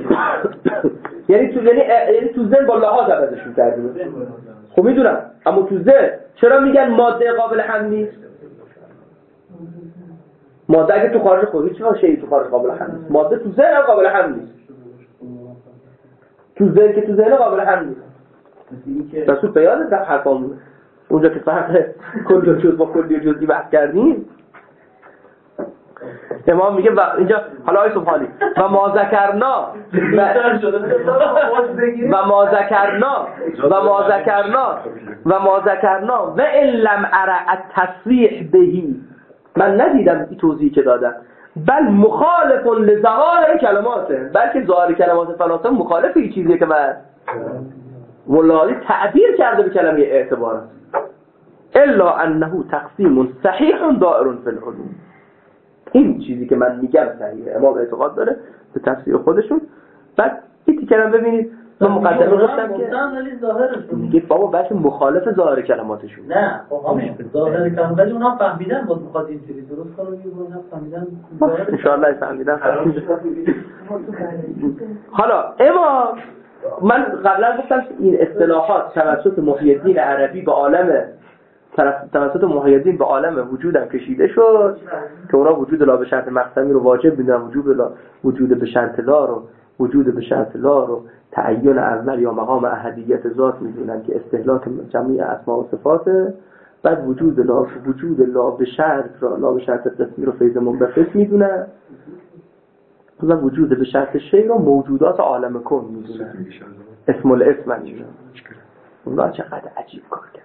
یعنی تو ذهن با لحاظ عوضشون کردیم. خب میدونم، اما تو ذهن چرا میگن ماده قابل حمل نیست؟ ماده اگه تو خارج خودی چه شیء تو خارج قابل حمل نیست، ماده تو ذهن قابل حمل نیست. تو ذهن که تو ذهن قابل حمل نیست. رسول بیان در حرفامون اونجا که فرق کل جزء با کلی جزئی بحث کردیم، امام میگه و اینجا حالا آیه سبحانی و ما ذکرنا و ان لم ارى التصریح بهی، من ندیدم این توضیحی که دادم، بل مخالف لظاهر کلماته، بلکه ظاهر کلمات فلاسفه مخالف این چیزیه که من ولایی تعبیر کرده به کلمه اعتبارات. الا انه تقسیم صحیح دائر فی العلوم، این چیزی که من میگم صحیحه، امام اعتقاد داره به تفسیر خودشون. بعد این کلام ببینید من مقدمه گفتم که میگه بابا بلکه مخالف ظاهر کلماتشون. نه خب همین ظاهر کلمات اونا فهمیدن بود میخواد این چیزی درست کنه، اونا فهمیدن ان شاء الله فهمیدن. حالا امام من قبلا گفتم این اصطلاحات توسط محی الدین عربی به عالم توسط محی الدین به عالم وجودم کشیده شد که اونا وجود لا به شرط مقسمی رو واجب میدونن، وجود به شرط لا رو تعین اول یا مقام احدیت ذات میدونن که استهلاک جمعی اسماء و صفاته. بعد وجود لا به شرط قسمی رو فیض منبثق میدونن و وجود به شرط شیء رو موجودات عالم کون میدونن، اسم الاسم میدونن. اونا چقدر عجیب کار کرد.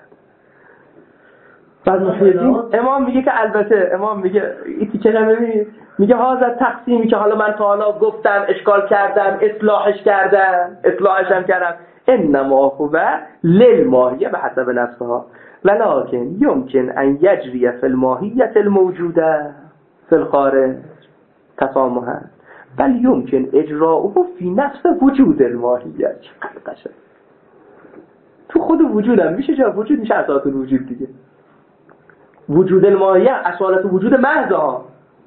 بعد امام میگه که البته امام میگه این تیکه نمیبینید، میگه هازا تقسیمی که حالا من تا حالا گفتم اشکال کردم اصلاحش کردم انما هو للماهیه به حسب نفسها ولكن يمكن ان يجري في الماهیت الموجوده في الخارج تسامحا بل يمكن اجراؤه في نفس وجود الماهیه. چقدر قشنگ. تو خود وجودم میشه، جا وجود میشه اساس الوجود دیگه. وجود الماهیه اصالت وجود محض ها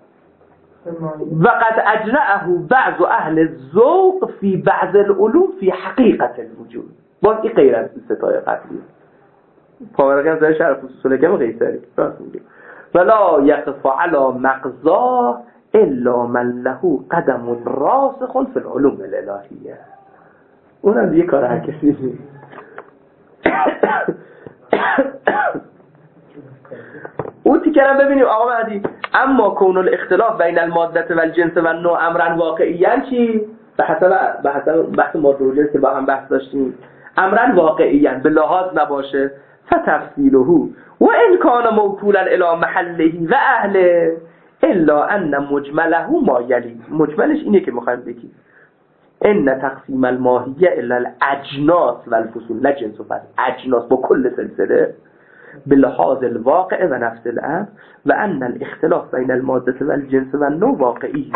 و قد اجرعه بعض اهل الذوق في بعض العلوم في حقیقت الوجود. باز این غیر از ستای قبلی پاورقی در شرف اصول کم قیصری راست میگه ولا یقف علی مقضا الا من له قدم راسخ في العلوم الالهیه. اونم دیگه کار هر کسی نیست. اون تیکرم ببینیم آقا مهدی اما کون الاختلاف بین المادت و الجنس و النوع امرن واقعیاً چی؟ به حسب بحث ماده و جنس که با هم بحث داشتیم، امرن واقعیاً به لحاظ نباشه فتفصیله و ان کان موکولا الی محله و اهله الا ان مجمله ما یلی. مجملش اینه که میخوایم بگیم ان تقسیم الماهیه الا الاجناس و الفصول، نه جنس و فصل، اجناس با کل سلسله به لحاظ الواقع و نفس الامر و ان الاختلاف بین الماده و الجنس و النوع واقعی.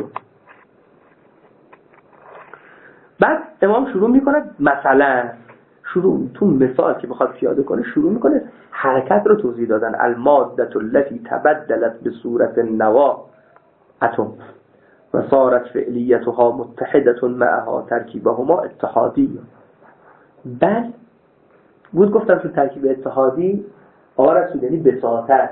بعد امام شروع میکنه مثلا تو مثال که بخواد پیاده کنه شروع میکنه حرکت رو توضیح دادن. الماده التي تبدلت به صورت النوا اتم و صارت فعلیتها متحده معها ترکیبهما اتحادی. بل بود گفتم تو ترکیب اتحادی آرسول یعنی بساطت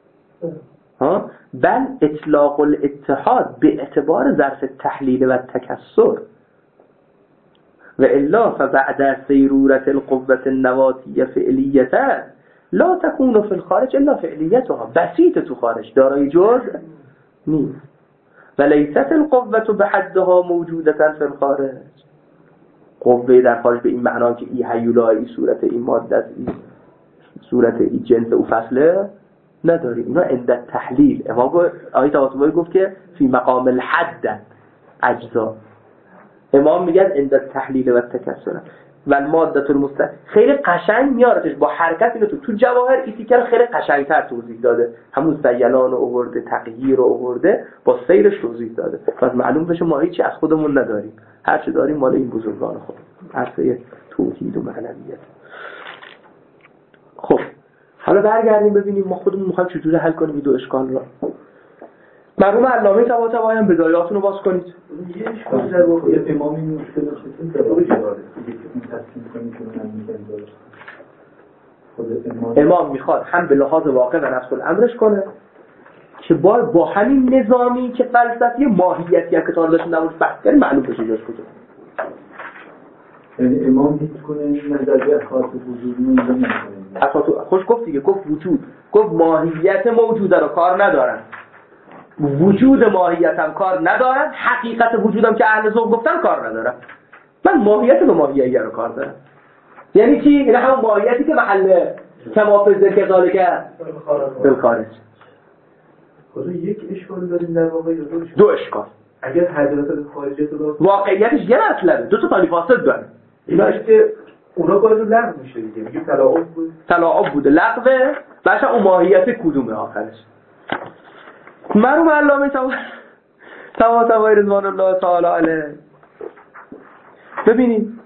بل اطلاق الاتحاد به اعتبار ظرف تحلیل و تکسر و الا فبعد سیرورت القوة النواتیه فعلیتا لا تكون في الخارج الا فعلیتها. بسیط تو خارج دارای جزء نیست و لیست القوة بحدها موجودة في الخارج. قوه در خارج به این معنا که ای هیولای صورت این ماده این صورت این جنس و فصله نداری. اینا عند تحلیل امام آیه طباطبایی گفت که فی مقام الحد اجزا. امام میگن عند تحلیل و تکسر و الماده المستقل. خیلی قشنگ میارتش با حرکت. اینو تو جواهر ایتیکر خیلی قشنگتر توضیح داده. همون سیلان رو آورده، تغییر رو آورده، با سیرش توضیح داده. پس معلوم بشه ما هیچی از خودمون نداریم، هر چی داریم مال این بزرگان خود. عرصه توحید و معنویت. خب حالا برگردیم ببینیم ما خودمون میخوایم چجوری حل کنیم این دو اشکال رو. مرحوم علامه طباطبایی هم بدایاتون رو باز کنید. یه اشکال در واقع امام این مشکل چطور جواب داره؟ تصمیم کنید که من میگم امام میخواد هم به لحاظ واقع و نفس الامرش کنه که با همین نظامی که فلسفی ماهیتی که تا داشتیم نمونش بحث کردیم معلوم بشه جاش کجا. یعنی امام هیچ کنه این نظریه خاص وجودی نمی‌کنه. خوش گفت دیگه، گفت وجود، گفت ماهیت موجوده رو کار ندارن، وجود ماهیت هم کار ندارن، حقیقت وجودم که اهل ذوق گفتن کار ندارن. من ماهیت به ماهیت رو کار دارم. یعنی چی؟ این همون ماهیتی که محل کمافزه که ذالکه بالخارج. خدا یک اشکال داریم در واقع یا دو اشکال. اگر حضرت خارجیت رو واقعیتش یه مطلبه، دو تا تالی فاسد داره. ایناش که اونا کارو لغو میشه دیگه، میگه تلاعب بوده لغوه، بچه اون ماهیت کدومه آخرش. مرحوم علامه طباطبایی رضوان الله تعالی علیه ببینید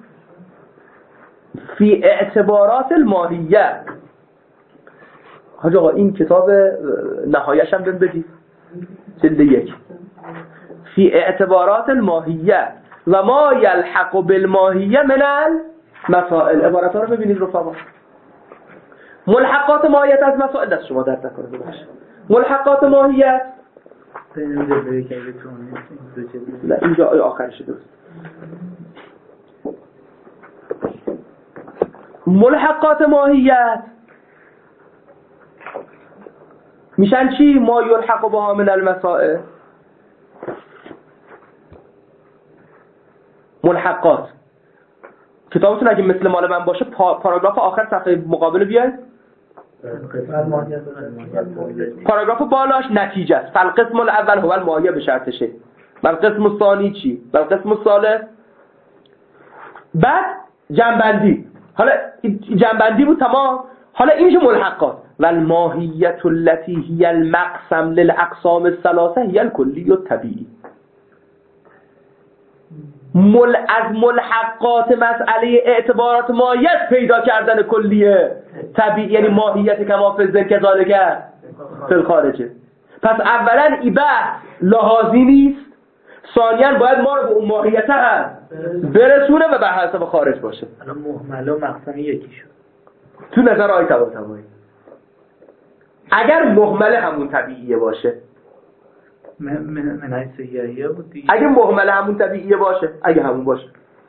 فی اعتبارات الماهیه. حاج آقا این کتاب نهایش هم بدید جلد 1 فی اعتبارات الماهیه و ما یلحق بالماهیه من المسائل. عبارت ها رو ببینید رفقا. ملحقات ماهیت از مسائل دست شما درد نکنه ببخشید. ملحقات ماهیت نه اینجا آخرش درست. ملحقات ماهیت میشن چی؟ ما یلحق بها من المسائل. ملحقات کتابتون اگه مثل مال من باشه پاراگراف آخر صفحه مقابل بیاید. پاراگراف بالاش نتیجه است. فالقسم الاول هو الماهیه به شرط شه. والقسم الثانی چی؟ والقسم الثالث. بعد جنبندی. حالا جنبندی بود تمام. حالا این میشه ملحقات. والماهیه التي هي المقسم للاقسام الثلاثه هي الكلی الطبیعی. از ملحقات مسئله اعتبارات ماهیت پیدا کردن کلیه طبیعی، یعنی ماهیت کما فی الذکر ذالک فی الخارجه. پس اولا این بحث لحاظی نیست، ثانیاً باید ما رو به اون ماهیت هم برسونه و به حسب خارج باشه. الان محمل و مقسم یکی شد تو نظر آقای طباطبایی. اگر محمل همون طبیعیه باشه من حیثیه بود دیگه. اگه محمل همون طبیعیه باشه، اگه همون باشه.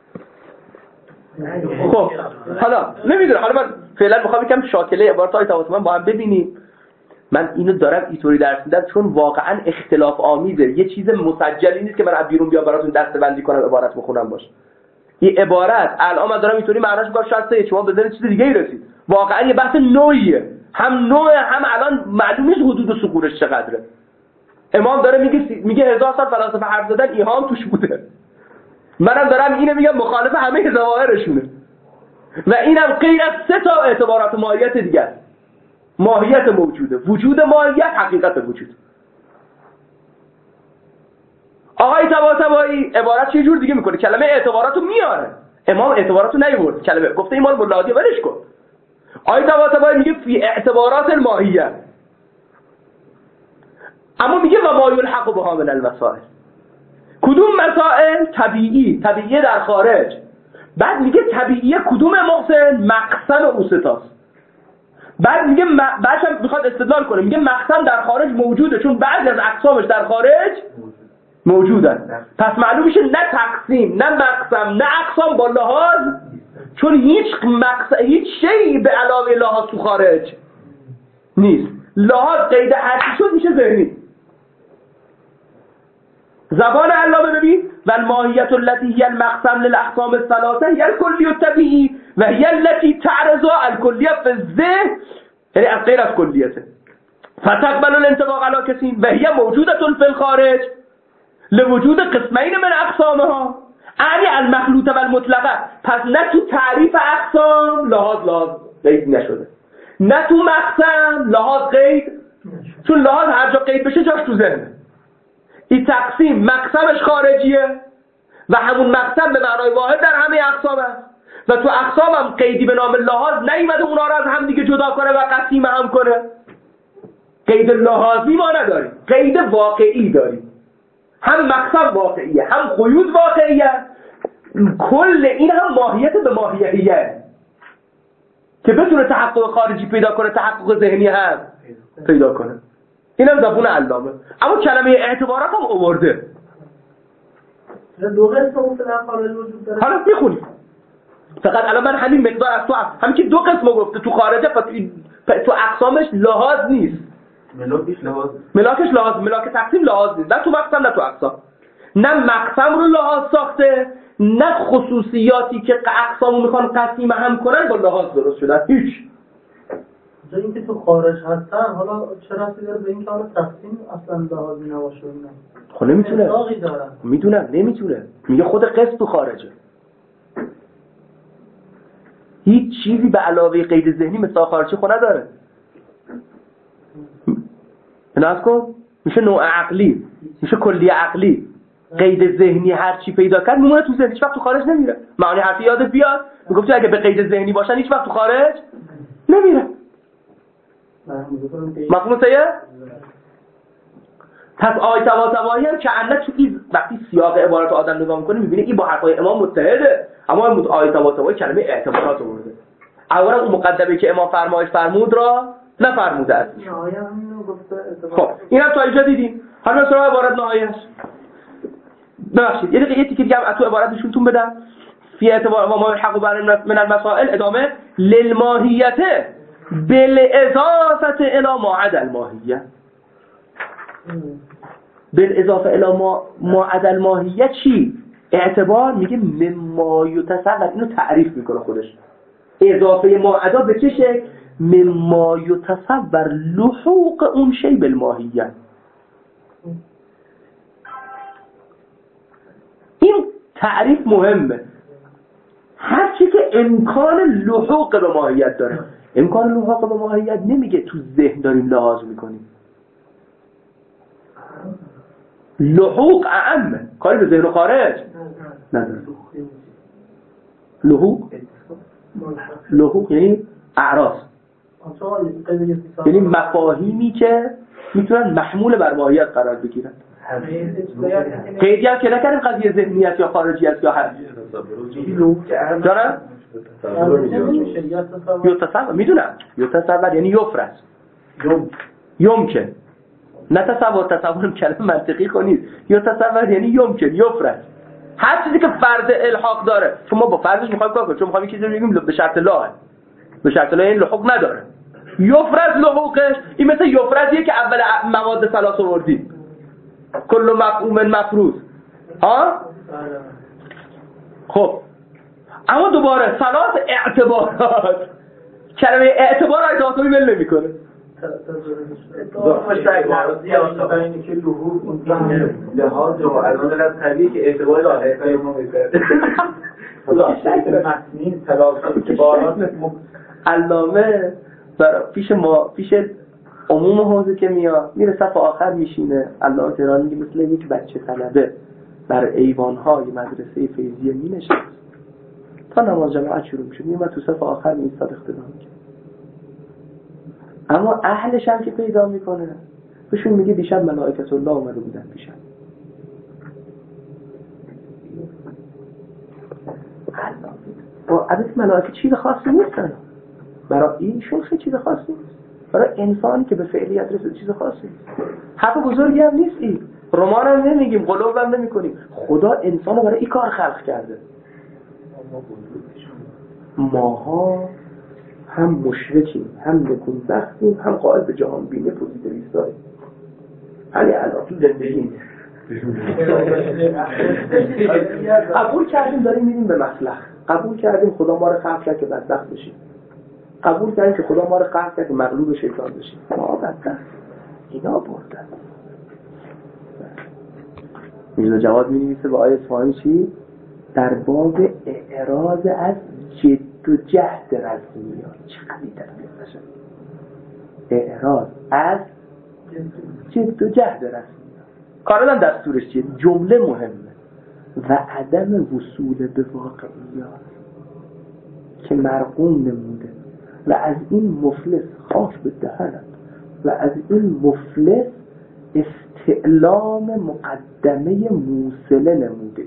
خب حالا نمیدونم، حالا من فعلا میخوام یکم شاکله عبارت‌های طباطبایی با هم ببینیم. من اینو دارم اینطوری درس میدم چون واقعا اختلاف آمیزه. یه چیز مسجلی نیست که من از بیرون بیام براتون دسته‌بندی کنم عبارت بخونم باشه. این عبارت الان من دارم اینطوری معناش میگم، شاید شما بزنید چیز دیگه ای رسید. واقعا یه بحث نوعیه، هم نوع هم الان معلوم نیست حدود و سقوطش چقدره. امام داره میگه 1000 سال فلاسفه حرف زدن، ایهام توش بوده. منم دارم اینو میگم مخالف همه ظواهرشونه. و اینم غیر از 3 تا اعتبارات ماهیت دیگه است. ماهیت موجوده، وجود ماهیت، حقیقت وجود. آقای طباطبایی عبارت چه جور دیگه میکنه، کلمه اعتباراتو میاره. امام اعتباراتو نیورد، کلمه گفته ایمان مولادی ولش کن. آقای طباطبایی میگه فی اعتبارات الماهیت، اما میگه و ما یلحق بها من المسائل. کدوم مسائل؟ طبیعی در خارج. بعد میگه طبیعی کدوم محسن؟ مقسم اوستاست. بعد میگه بعدش میخواد استدلال کنه، میگه مقسم در خارج موجوده چون بعضی از اقسامش در خارج موجودن. پس معلوم میشه نه تقسیم نه مقسم نه اقسام با لحاظ، چون هیچ شیء به علاوه لحاظ تو خارج نیست. لحاظ قید حرفی شد میشه ذهنی. زبان علامه ببین و الماهیت التي هي المقسم للاقسام الثلاثه هي الكلی الطبیعی و هي التي تعرض الكلیه في الذهن، یعنی از غیر از کلیته. فتقبل الانطباق على كثير و هي موجوده في الخارج لوجود قسمین من اقسامها یعنی المخلوط و المطلقه. پس نه تو تعریف اقسام لحاظ قید نشده، نه تو مقسم لحاظ قید، چون لحاظ هر جا قید بشه جاش تو ذهنه. این تقسیم مقسمش خارجیه و همون مقسم به معنای واحد در همه اقسام است و تو اقسام هم قیدی به نام لحاظ نیومده اونا رو از هم دیگه جدا کنه و قسیم هم کنه. قید لحاظی ما نداریم، قید واقعی داریم. هم مقسم واقعیه، هم قیود واقعیه. کل این هم ماهیت به ماهیتیه که بتونه تحقق خارجی پیدا کنه، تحقق ذهنی هم پیدا کنه. این هم زبون علامه. اما کلمه اعتبارات هم آورده. دو قسم مطلق خارج وجود داره. حالا میخونیم. فقط الان من همین مقدار از تو همین که دو قسم گفته تو خارجه، تو اقسامش لحاظ نیست. ملاکش لحاظ، ملاک تقسیم لحاظ نیست. نه تو مقسم نه تو اقسام. نه مقسم رو لحاظ ساخته، نه خصوصیاتی که اقسامو میخوان قسیم هم کنن با لحاظ درست شدن. هیچ. جا اینکه تو خارج هستن، حالا چه ربطی داره به اینکه حالا تقسیم اصلا لحاظی نباشه؟ خب نمیتونه. میدونم نمیتونه. میگه خود قسم تو خارجه. هیچ چیزی به علاوه قید ذهنی مثل خارجی خود نداره. ناز کن میشه نوع عقلی، میشه کلی عقلی. قید ذهنی هر چی پیدا کرد میمونه تو ذهن، هیچ وقت تو خارج نمیره. معانی حرفی یادت بیاد میگفتی اگه به قید ذهنی باشن هیچ وقت تو خارج نمیره. مفهوم سیه؟ پس آیت طباطبایی هم که تو این وقتی سیاق عبارات آدم نگاه میکنه میبینه این با حرفای امام متحده، اما آیت طباطبایی کلمه اعتبارات آورده. اولا اون مقدمه که امام فرمود را نفرموده است. خب اینم تا اینجا دیدیم. حالا سراغ عبارت نهاییش. ببخشید یه تیکه دیگه هم تو عبارتشون بدم. فی اعتبار و ما الحق من المسائل ادامه للماهیت بالاضافه الی ما عدا الماهیه. بالاضافه الی ما عدا الماهیه چی؟ اعتبار میگه مما یتصور، اینو تعریف میکنه خودش. اضافه ما عدا به چه شکل؟ مما یتصور لحوق اون شی بالماهیه. این تعریف مهمه. هر چی که امکان لحوق به ماهیت داره. امکان لحوق به ماهیت نمیگه تو ذهن داریم لحاظ میکنیم. لحوق اعمه، کاری به ذهن و خارج نداره. لحوق یعنی اعراض، یعنی مفاهیمی که میتونن محمول بر ماهیت قرار بگیرن. قیدی هم که نکردیم قضیه ذهنیت یا خارجیت یا هر دارم یتصور، میدونم یتصور یعنی یفرض، یمکن، نه تصور کلمه منطقی کنید. یتصور یعنی یمکن، یفرض. هر چیزی که فرض الحاق داره، چون ما با فرضش میخوایم کار کنیم، چون میخوایم چیزی بگیم به شرط لا، به شرط لا این لحوق نداره. یفرض لحوقش این مثل یفرضیه که اول مواد ثلاث آوردیم، کل مفهوم مفروض. ها خب اما دوباره ثلاث اعتبارات، کلمه اعتبار اعتباراتی ول نمیکنه. اینی که لحوق اون لحاظ و از اون قضیه طبیعی که اعتبار داره ما می‌کنه. متنی ثلاث اعتبارات علامه پیش عموم حوزه که میره صف آخر میشینه. علامه تهرانی میگه مثل یک بچه طلبه بر ایوان‌های مدرسه فیضیه مینشست تا نماز جماعت شروع میشه، میومد تو صف آخر میایستاد اقتدا میکنه. اما اهلش هم که پیدا میکنه بهشون میگه دیشب ملائکت الله اومده بودن پیشم. با عدد ملائکه چیز خاصی نیستن، برای اینشون خیلی چیز خاصی نیست، برای انسانی که به فعلیت رسید چیز خاصی نیست. حرف بزرگی هم نیست این، رمان هم نمیگیم، قلوب هم نمیکنیم. خدا انسان رو برای این کار خلق کرده. ماها هم مشرکیم، هم نکون بختیم، هم قائل به جهان بینی پوزیده ایستاییم. حالی الان تو زندگیم قبول کردیم داریم میریم به مصلح، قبول کردیم خدا ما رو خلق کرد که بدبخت بشیم، قبول کردیم که خدا ما رو خلق کرد که مغلوب شیطان بشیم. ما بدبخت اینا بردن. میرزا جواد می‌نویسه به آیه اصفهانی چی؟ در باب اعراض از جد و جهد رسمیات. چقدر این تفسیر بشه؟ اعراض از جد و جهد رسمیات. کارالم دستورش چیه؟ جمله مهمه و عدم وصول به واقعیات که مرقوم نموده و از این مفلس خاک به دهنت و از این مفلس استعلام مقدمه موصله نموده.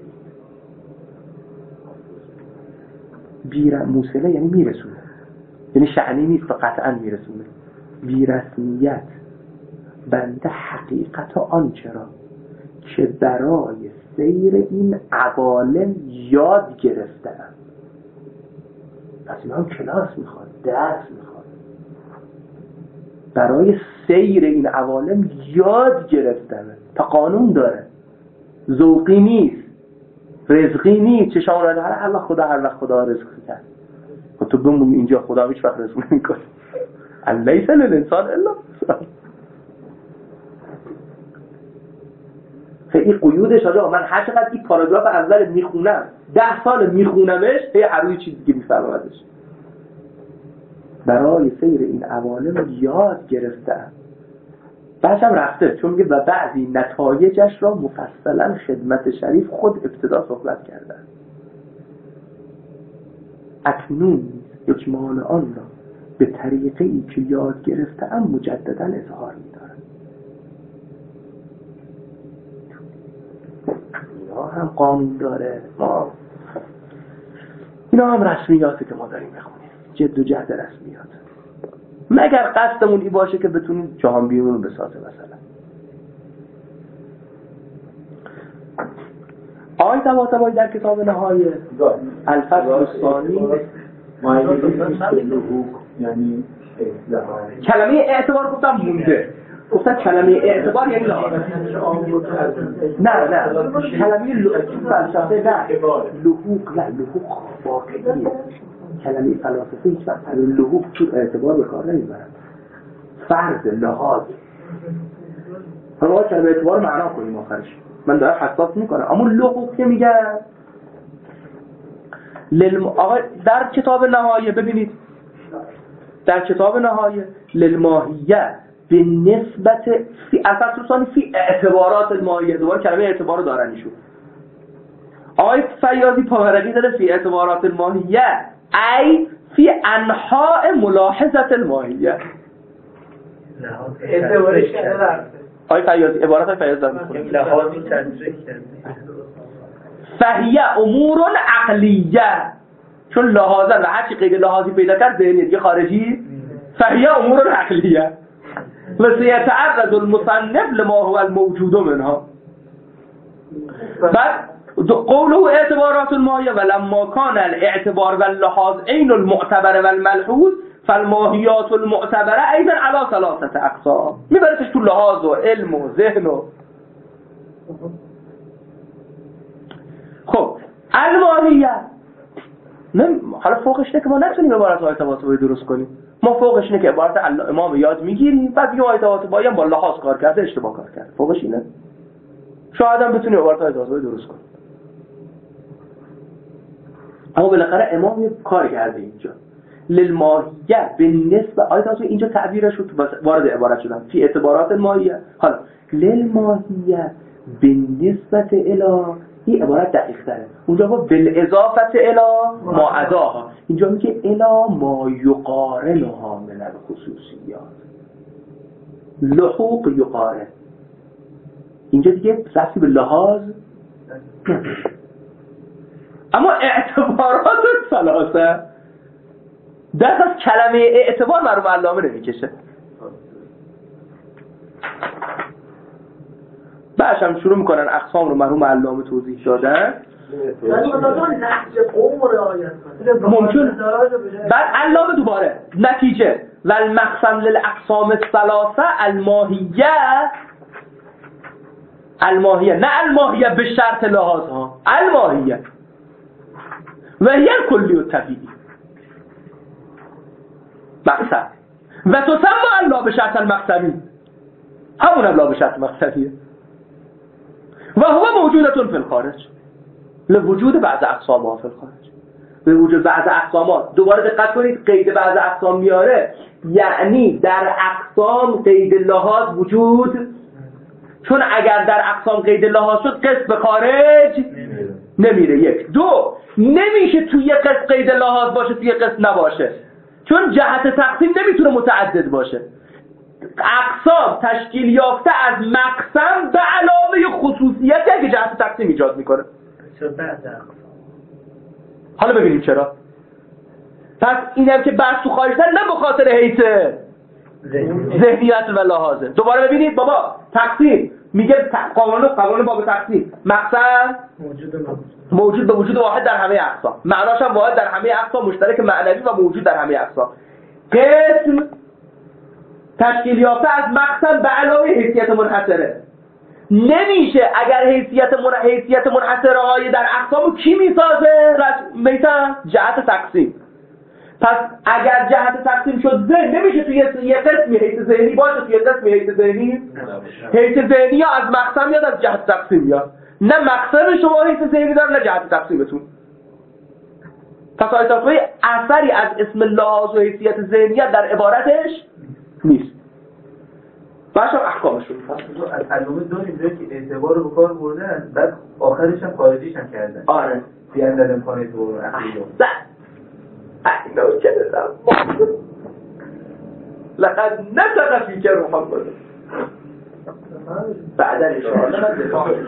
موصله یعنی میرسونه، یعنی شعنی نیست و قطعا میرسونه. بیرسمیت بنده حقیقت آنچه را که برای سیر این عوالم یاد گرفتم. پس این هم کلاس میخواد، درس میخواد. برای سیر این عوالم یاد گرفتم. تا قانون داره، ذوقی نیست، رزقی نیست. چشام را داره هر وقت خدا رزق کرد. تو بمون اینجا، خدا هیچ وقت رزق نمیکنه. الیس للانسان الا این قیودش. آجا من هر چقدر این پاراگراف اول میخونم 10 سال میخونمش هر روی چیز دیگه میفهمم ازش. برای سیر این عوالم یاد گرفتم. بعدم رفته چون میگه و بعضی نتایجش را مفصلا خدمت شریف خود ابتدا صحبت کردن. اکنون اجمال آن را به طریقی که یاد گرفتم مجددا اظهار می‌دارم. اینا هم قانون داره، اینا هم رسمیاتی که ما داریم میخونیم، جد و جهد رسمیات. مگر قصدمون این باشه که بتونیم جهان بیرون رو بسازه. مثلا آقای طباطبایی در کتاب نهایه الفصل الثانی یعنی کلمه اعتبار گفتم مونده. گفتن کلمه اعتبار یعنی لحاظ. نه کلمه فلسفه نه لحوق واقعیه. کلمه فلسفه هیچ وقت لحوق چون اعتبار به کار نمیبرن. فرض لحاظ. حالا کلمه اعتبار معنا کنیم آخرش. من دارم حساس میکنم. اما لحوق که میگن آقا در کتاب نهایه ببینید، در کتاب نهایه للماهیه به نسبت فی اساساً فی اعتبارات الماهیه. دوباره کلمه اعتبار رو دارن ایشون. آقای فیاضی پاورقی داره فی اعتبارات الماهیه ای فی انحاء ملاحظه الماهیه. اعتبارش کنه آقای فیاضی عبارت فیاضی داره لحاظی تنظیح فهیه امور عقلیه، چون لحاظا و هرچی غیر لحاظی پیدا کرد ذهنیه دیگه خارجی. فهیه امور عقلیه و سیتعرض المصنف لما هو الموجود منها. بعد قوله اعتبارات الماهیه ولما كان الاعتبار واللحاظ عین المعتبر والملحوظ فالماهیات المعتبره ایضا على 3 اقسام. میبرتش تو لحاظ و علم و ذهن و خب الماهیه. حالا فوقش نه که ما نتونیم عبارت های طباطبایی درست کنیم. ما فوقش نه که عبارت امام یاد میگیریم بعد میگیم آیه طباطبایی هم با لحاظ کار کرده اشتباه کار کرده. فوقش اینه. شاید هم بتونیم عبارت های طباطبایی درست کنیم. اما بالاخره امام یه کار کرده اینجا. للماهیه به نسبت آیه طباطبایی اینجا تعبیرش رو وارد عبارت شدن فی اعتبارات الماهیه. حالا للماهیه به نسبت الی این عبارت دقیق تره. اونجا با بالاضافه الی ما عداها، اینجا میگه الی ما یقارنها من الخصوصیات. لحوق یقارن اینجا دیگه رفتی به لحاظ. اما اعتبارات ثلاثه دست از کلمه اعتبار مرحوم علامه نمیکشه. بعدش هم شروع میکنن اقسام رو مرحوم علامه توضیح دادن. ممکن. بعد علامه دوباره نتیجه و المقسم للاقسام الثلاثه الماهیه نه الماهیه به شرط لحاظ ها، الماهیه و هی کلی و طبیعی مقسم و تسمى الله به شرط المقسمی، همون الله به شرط مقسمیه. و هو موجودتون فی الخارج لوجود بعض اقسامها فی الخارج، به وجود بعض اقسامات. دوباره دقت کنید قید بعض اقسام میاره، یعنی در اقسام قید لحاظ وجود، چون اگر در اقسام قید لحاظ شد قسم به خارج نمیره. یک. دو، نمیشه توی قسم قید لحاظ باشه توی قسم نباشه، چون جهت تقسیم نمیتونه متعدد باشه. اقسام تشکیل یافته از مقسم به علاوه خصوصیتی که جهت تقسیم ایجاد میکنه. حالا ببینیم چرا. پس اینم که بحث تو خارج نه به خاطر حیث ذهنیت و لحاظه. دوباره ببینید بابا تقسیم میگه قانون باب تقسیم مقسم موجود به وجود واحد در همه اقسام، معناش هم واحد در همه اقسام، مشترک معنوی و موجود در همه اقسام. قسم تشکیل یافته از مقسم به علاوه حیثیت منحصره. نمیشه اگر حیثیت منحصره های در اقسام کی میسازه؟ میتن جهت تقسیم. پس اگر جهت تقسیم شد ذهن نمیشه توی یه قسمی حیث ذهنی باشه، توی قسمی حیث ذهنی یا از مقسم یا از جهت تقسیم یا نه مقسم شما حیث ذهنی داره نه جهت تقسیمتون. پس آیتاتوی اثری از اسم لحاظ و حیثیت ذهنیت در عبارتش نیست. باشم احکامشون از علومه داریم که اعتبار رو بکار بردن، بعد آخرش هم خارجیش هم کردن. آره بیان در امکان اعتبار رو اخیلی اینو کردم لقد نطق فیک محمد بعدا انشاءالله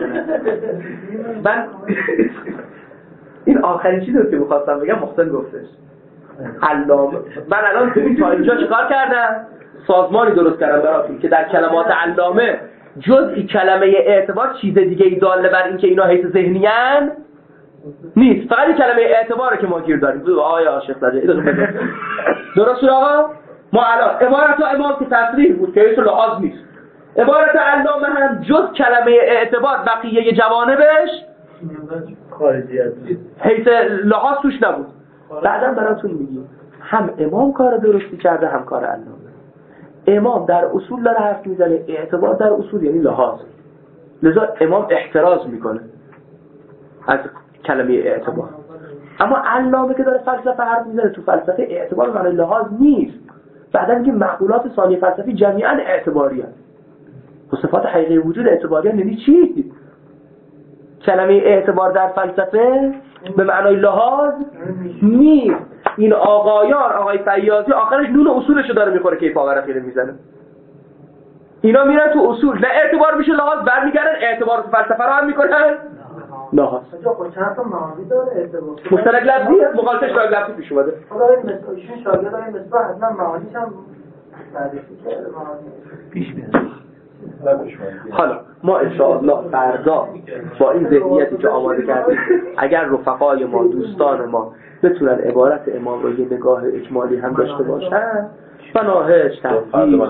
من این آخرین چیزی رو که می‌خواستم بگم محسن گفتش. علامه من الان ببین تا اینجا چیکار کردم؟ سازمانی درست کردم براتون که در کلمات علامه جزئی کلمه اعتبار چیز دیگه ای داله بر این که اینا حیث ذهنیان نیست، فقط این کلمه اعتباره که ما گیر داریم. آیا شیخ زاده درست شد آقا؟ ما الان عبارت امام که تصریح بود که حیث لحاظ نیست، عبارت علامه هم جز کلمه اعتبار بقیه جوانبش خارجیت حیث لحاظ توش نبود. بعدم براتون میگیم هم امام کار درستی کرده هم کار علامه. امام در اصول داره حرف میزنه، اعتبار در اصول یعنی لحاظ، لذا امام احتراز میکنه از کلمه اعتبار. اما علامه که داره فلسفه حرف میزنه تو فلسفه اعتبار معنی لحاظ نیست. بعدن که معقولات ثانی فلسفی جمیعا اعتباری هست و صفات حقیقی وجود اعتباری یعنی چی؟ کلمه اعتبار در فلسفه به معنای لحاظ نیست. این آقای فیاضی آخرش نون اصولشو داره میخوره که پاور خیلی میزنه. اینا میرن تو اصول نه اعتبار میشه لحاظ، برمیگردن اعتبار تو فلسفه رو هم میکنن لحاظ. خب چند تا معانی داره اعتبار مشترک لفظی مخالفش شاید لفظی پیش اومده. خدا این مثالشون شاگرد این مثال حتما معانیش هم تعریفی کرده معانی پیش میاد. حالا ما انشاءالله فردا با این ذهنیتی که آماده کردیم اگر رفقای ما دوستان ما بتونن عبارت امام رو یه نگاه اجمالی هم داشته باشن فناهش تفصیل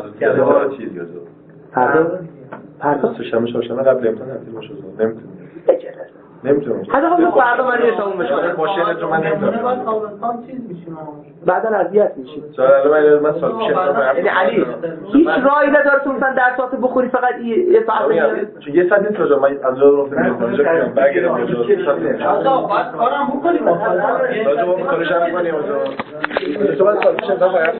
فردا شمشاشانه قبل امتحان هستی باشه نمیتونم حالا فردا من یه تموم بشه ماشین تو من نمیتونم بعدا اذیت میشی من سال پیش یعنی علی هیچ راهی نداره تو مثلا درسات بخوری فقط یه ساعت چون یه ساعت نیست راجع من از راه رفتم اونجا میام برگردم اونجا آقا بعد کارم بکنیم راجع به کارش هم کنیم اونجا تو من سال پیش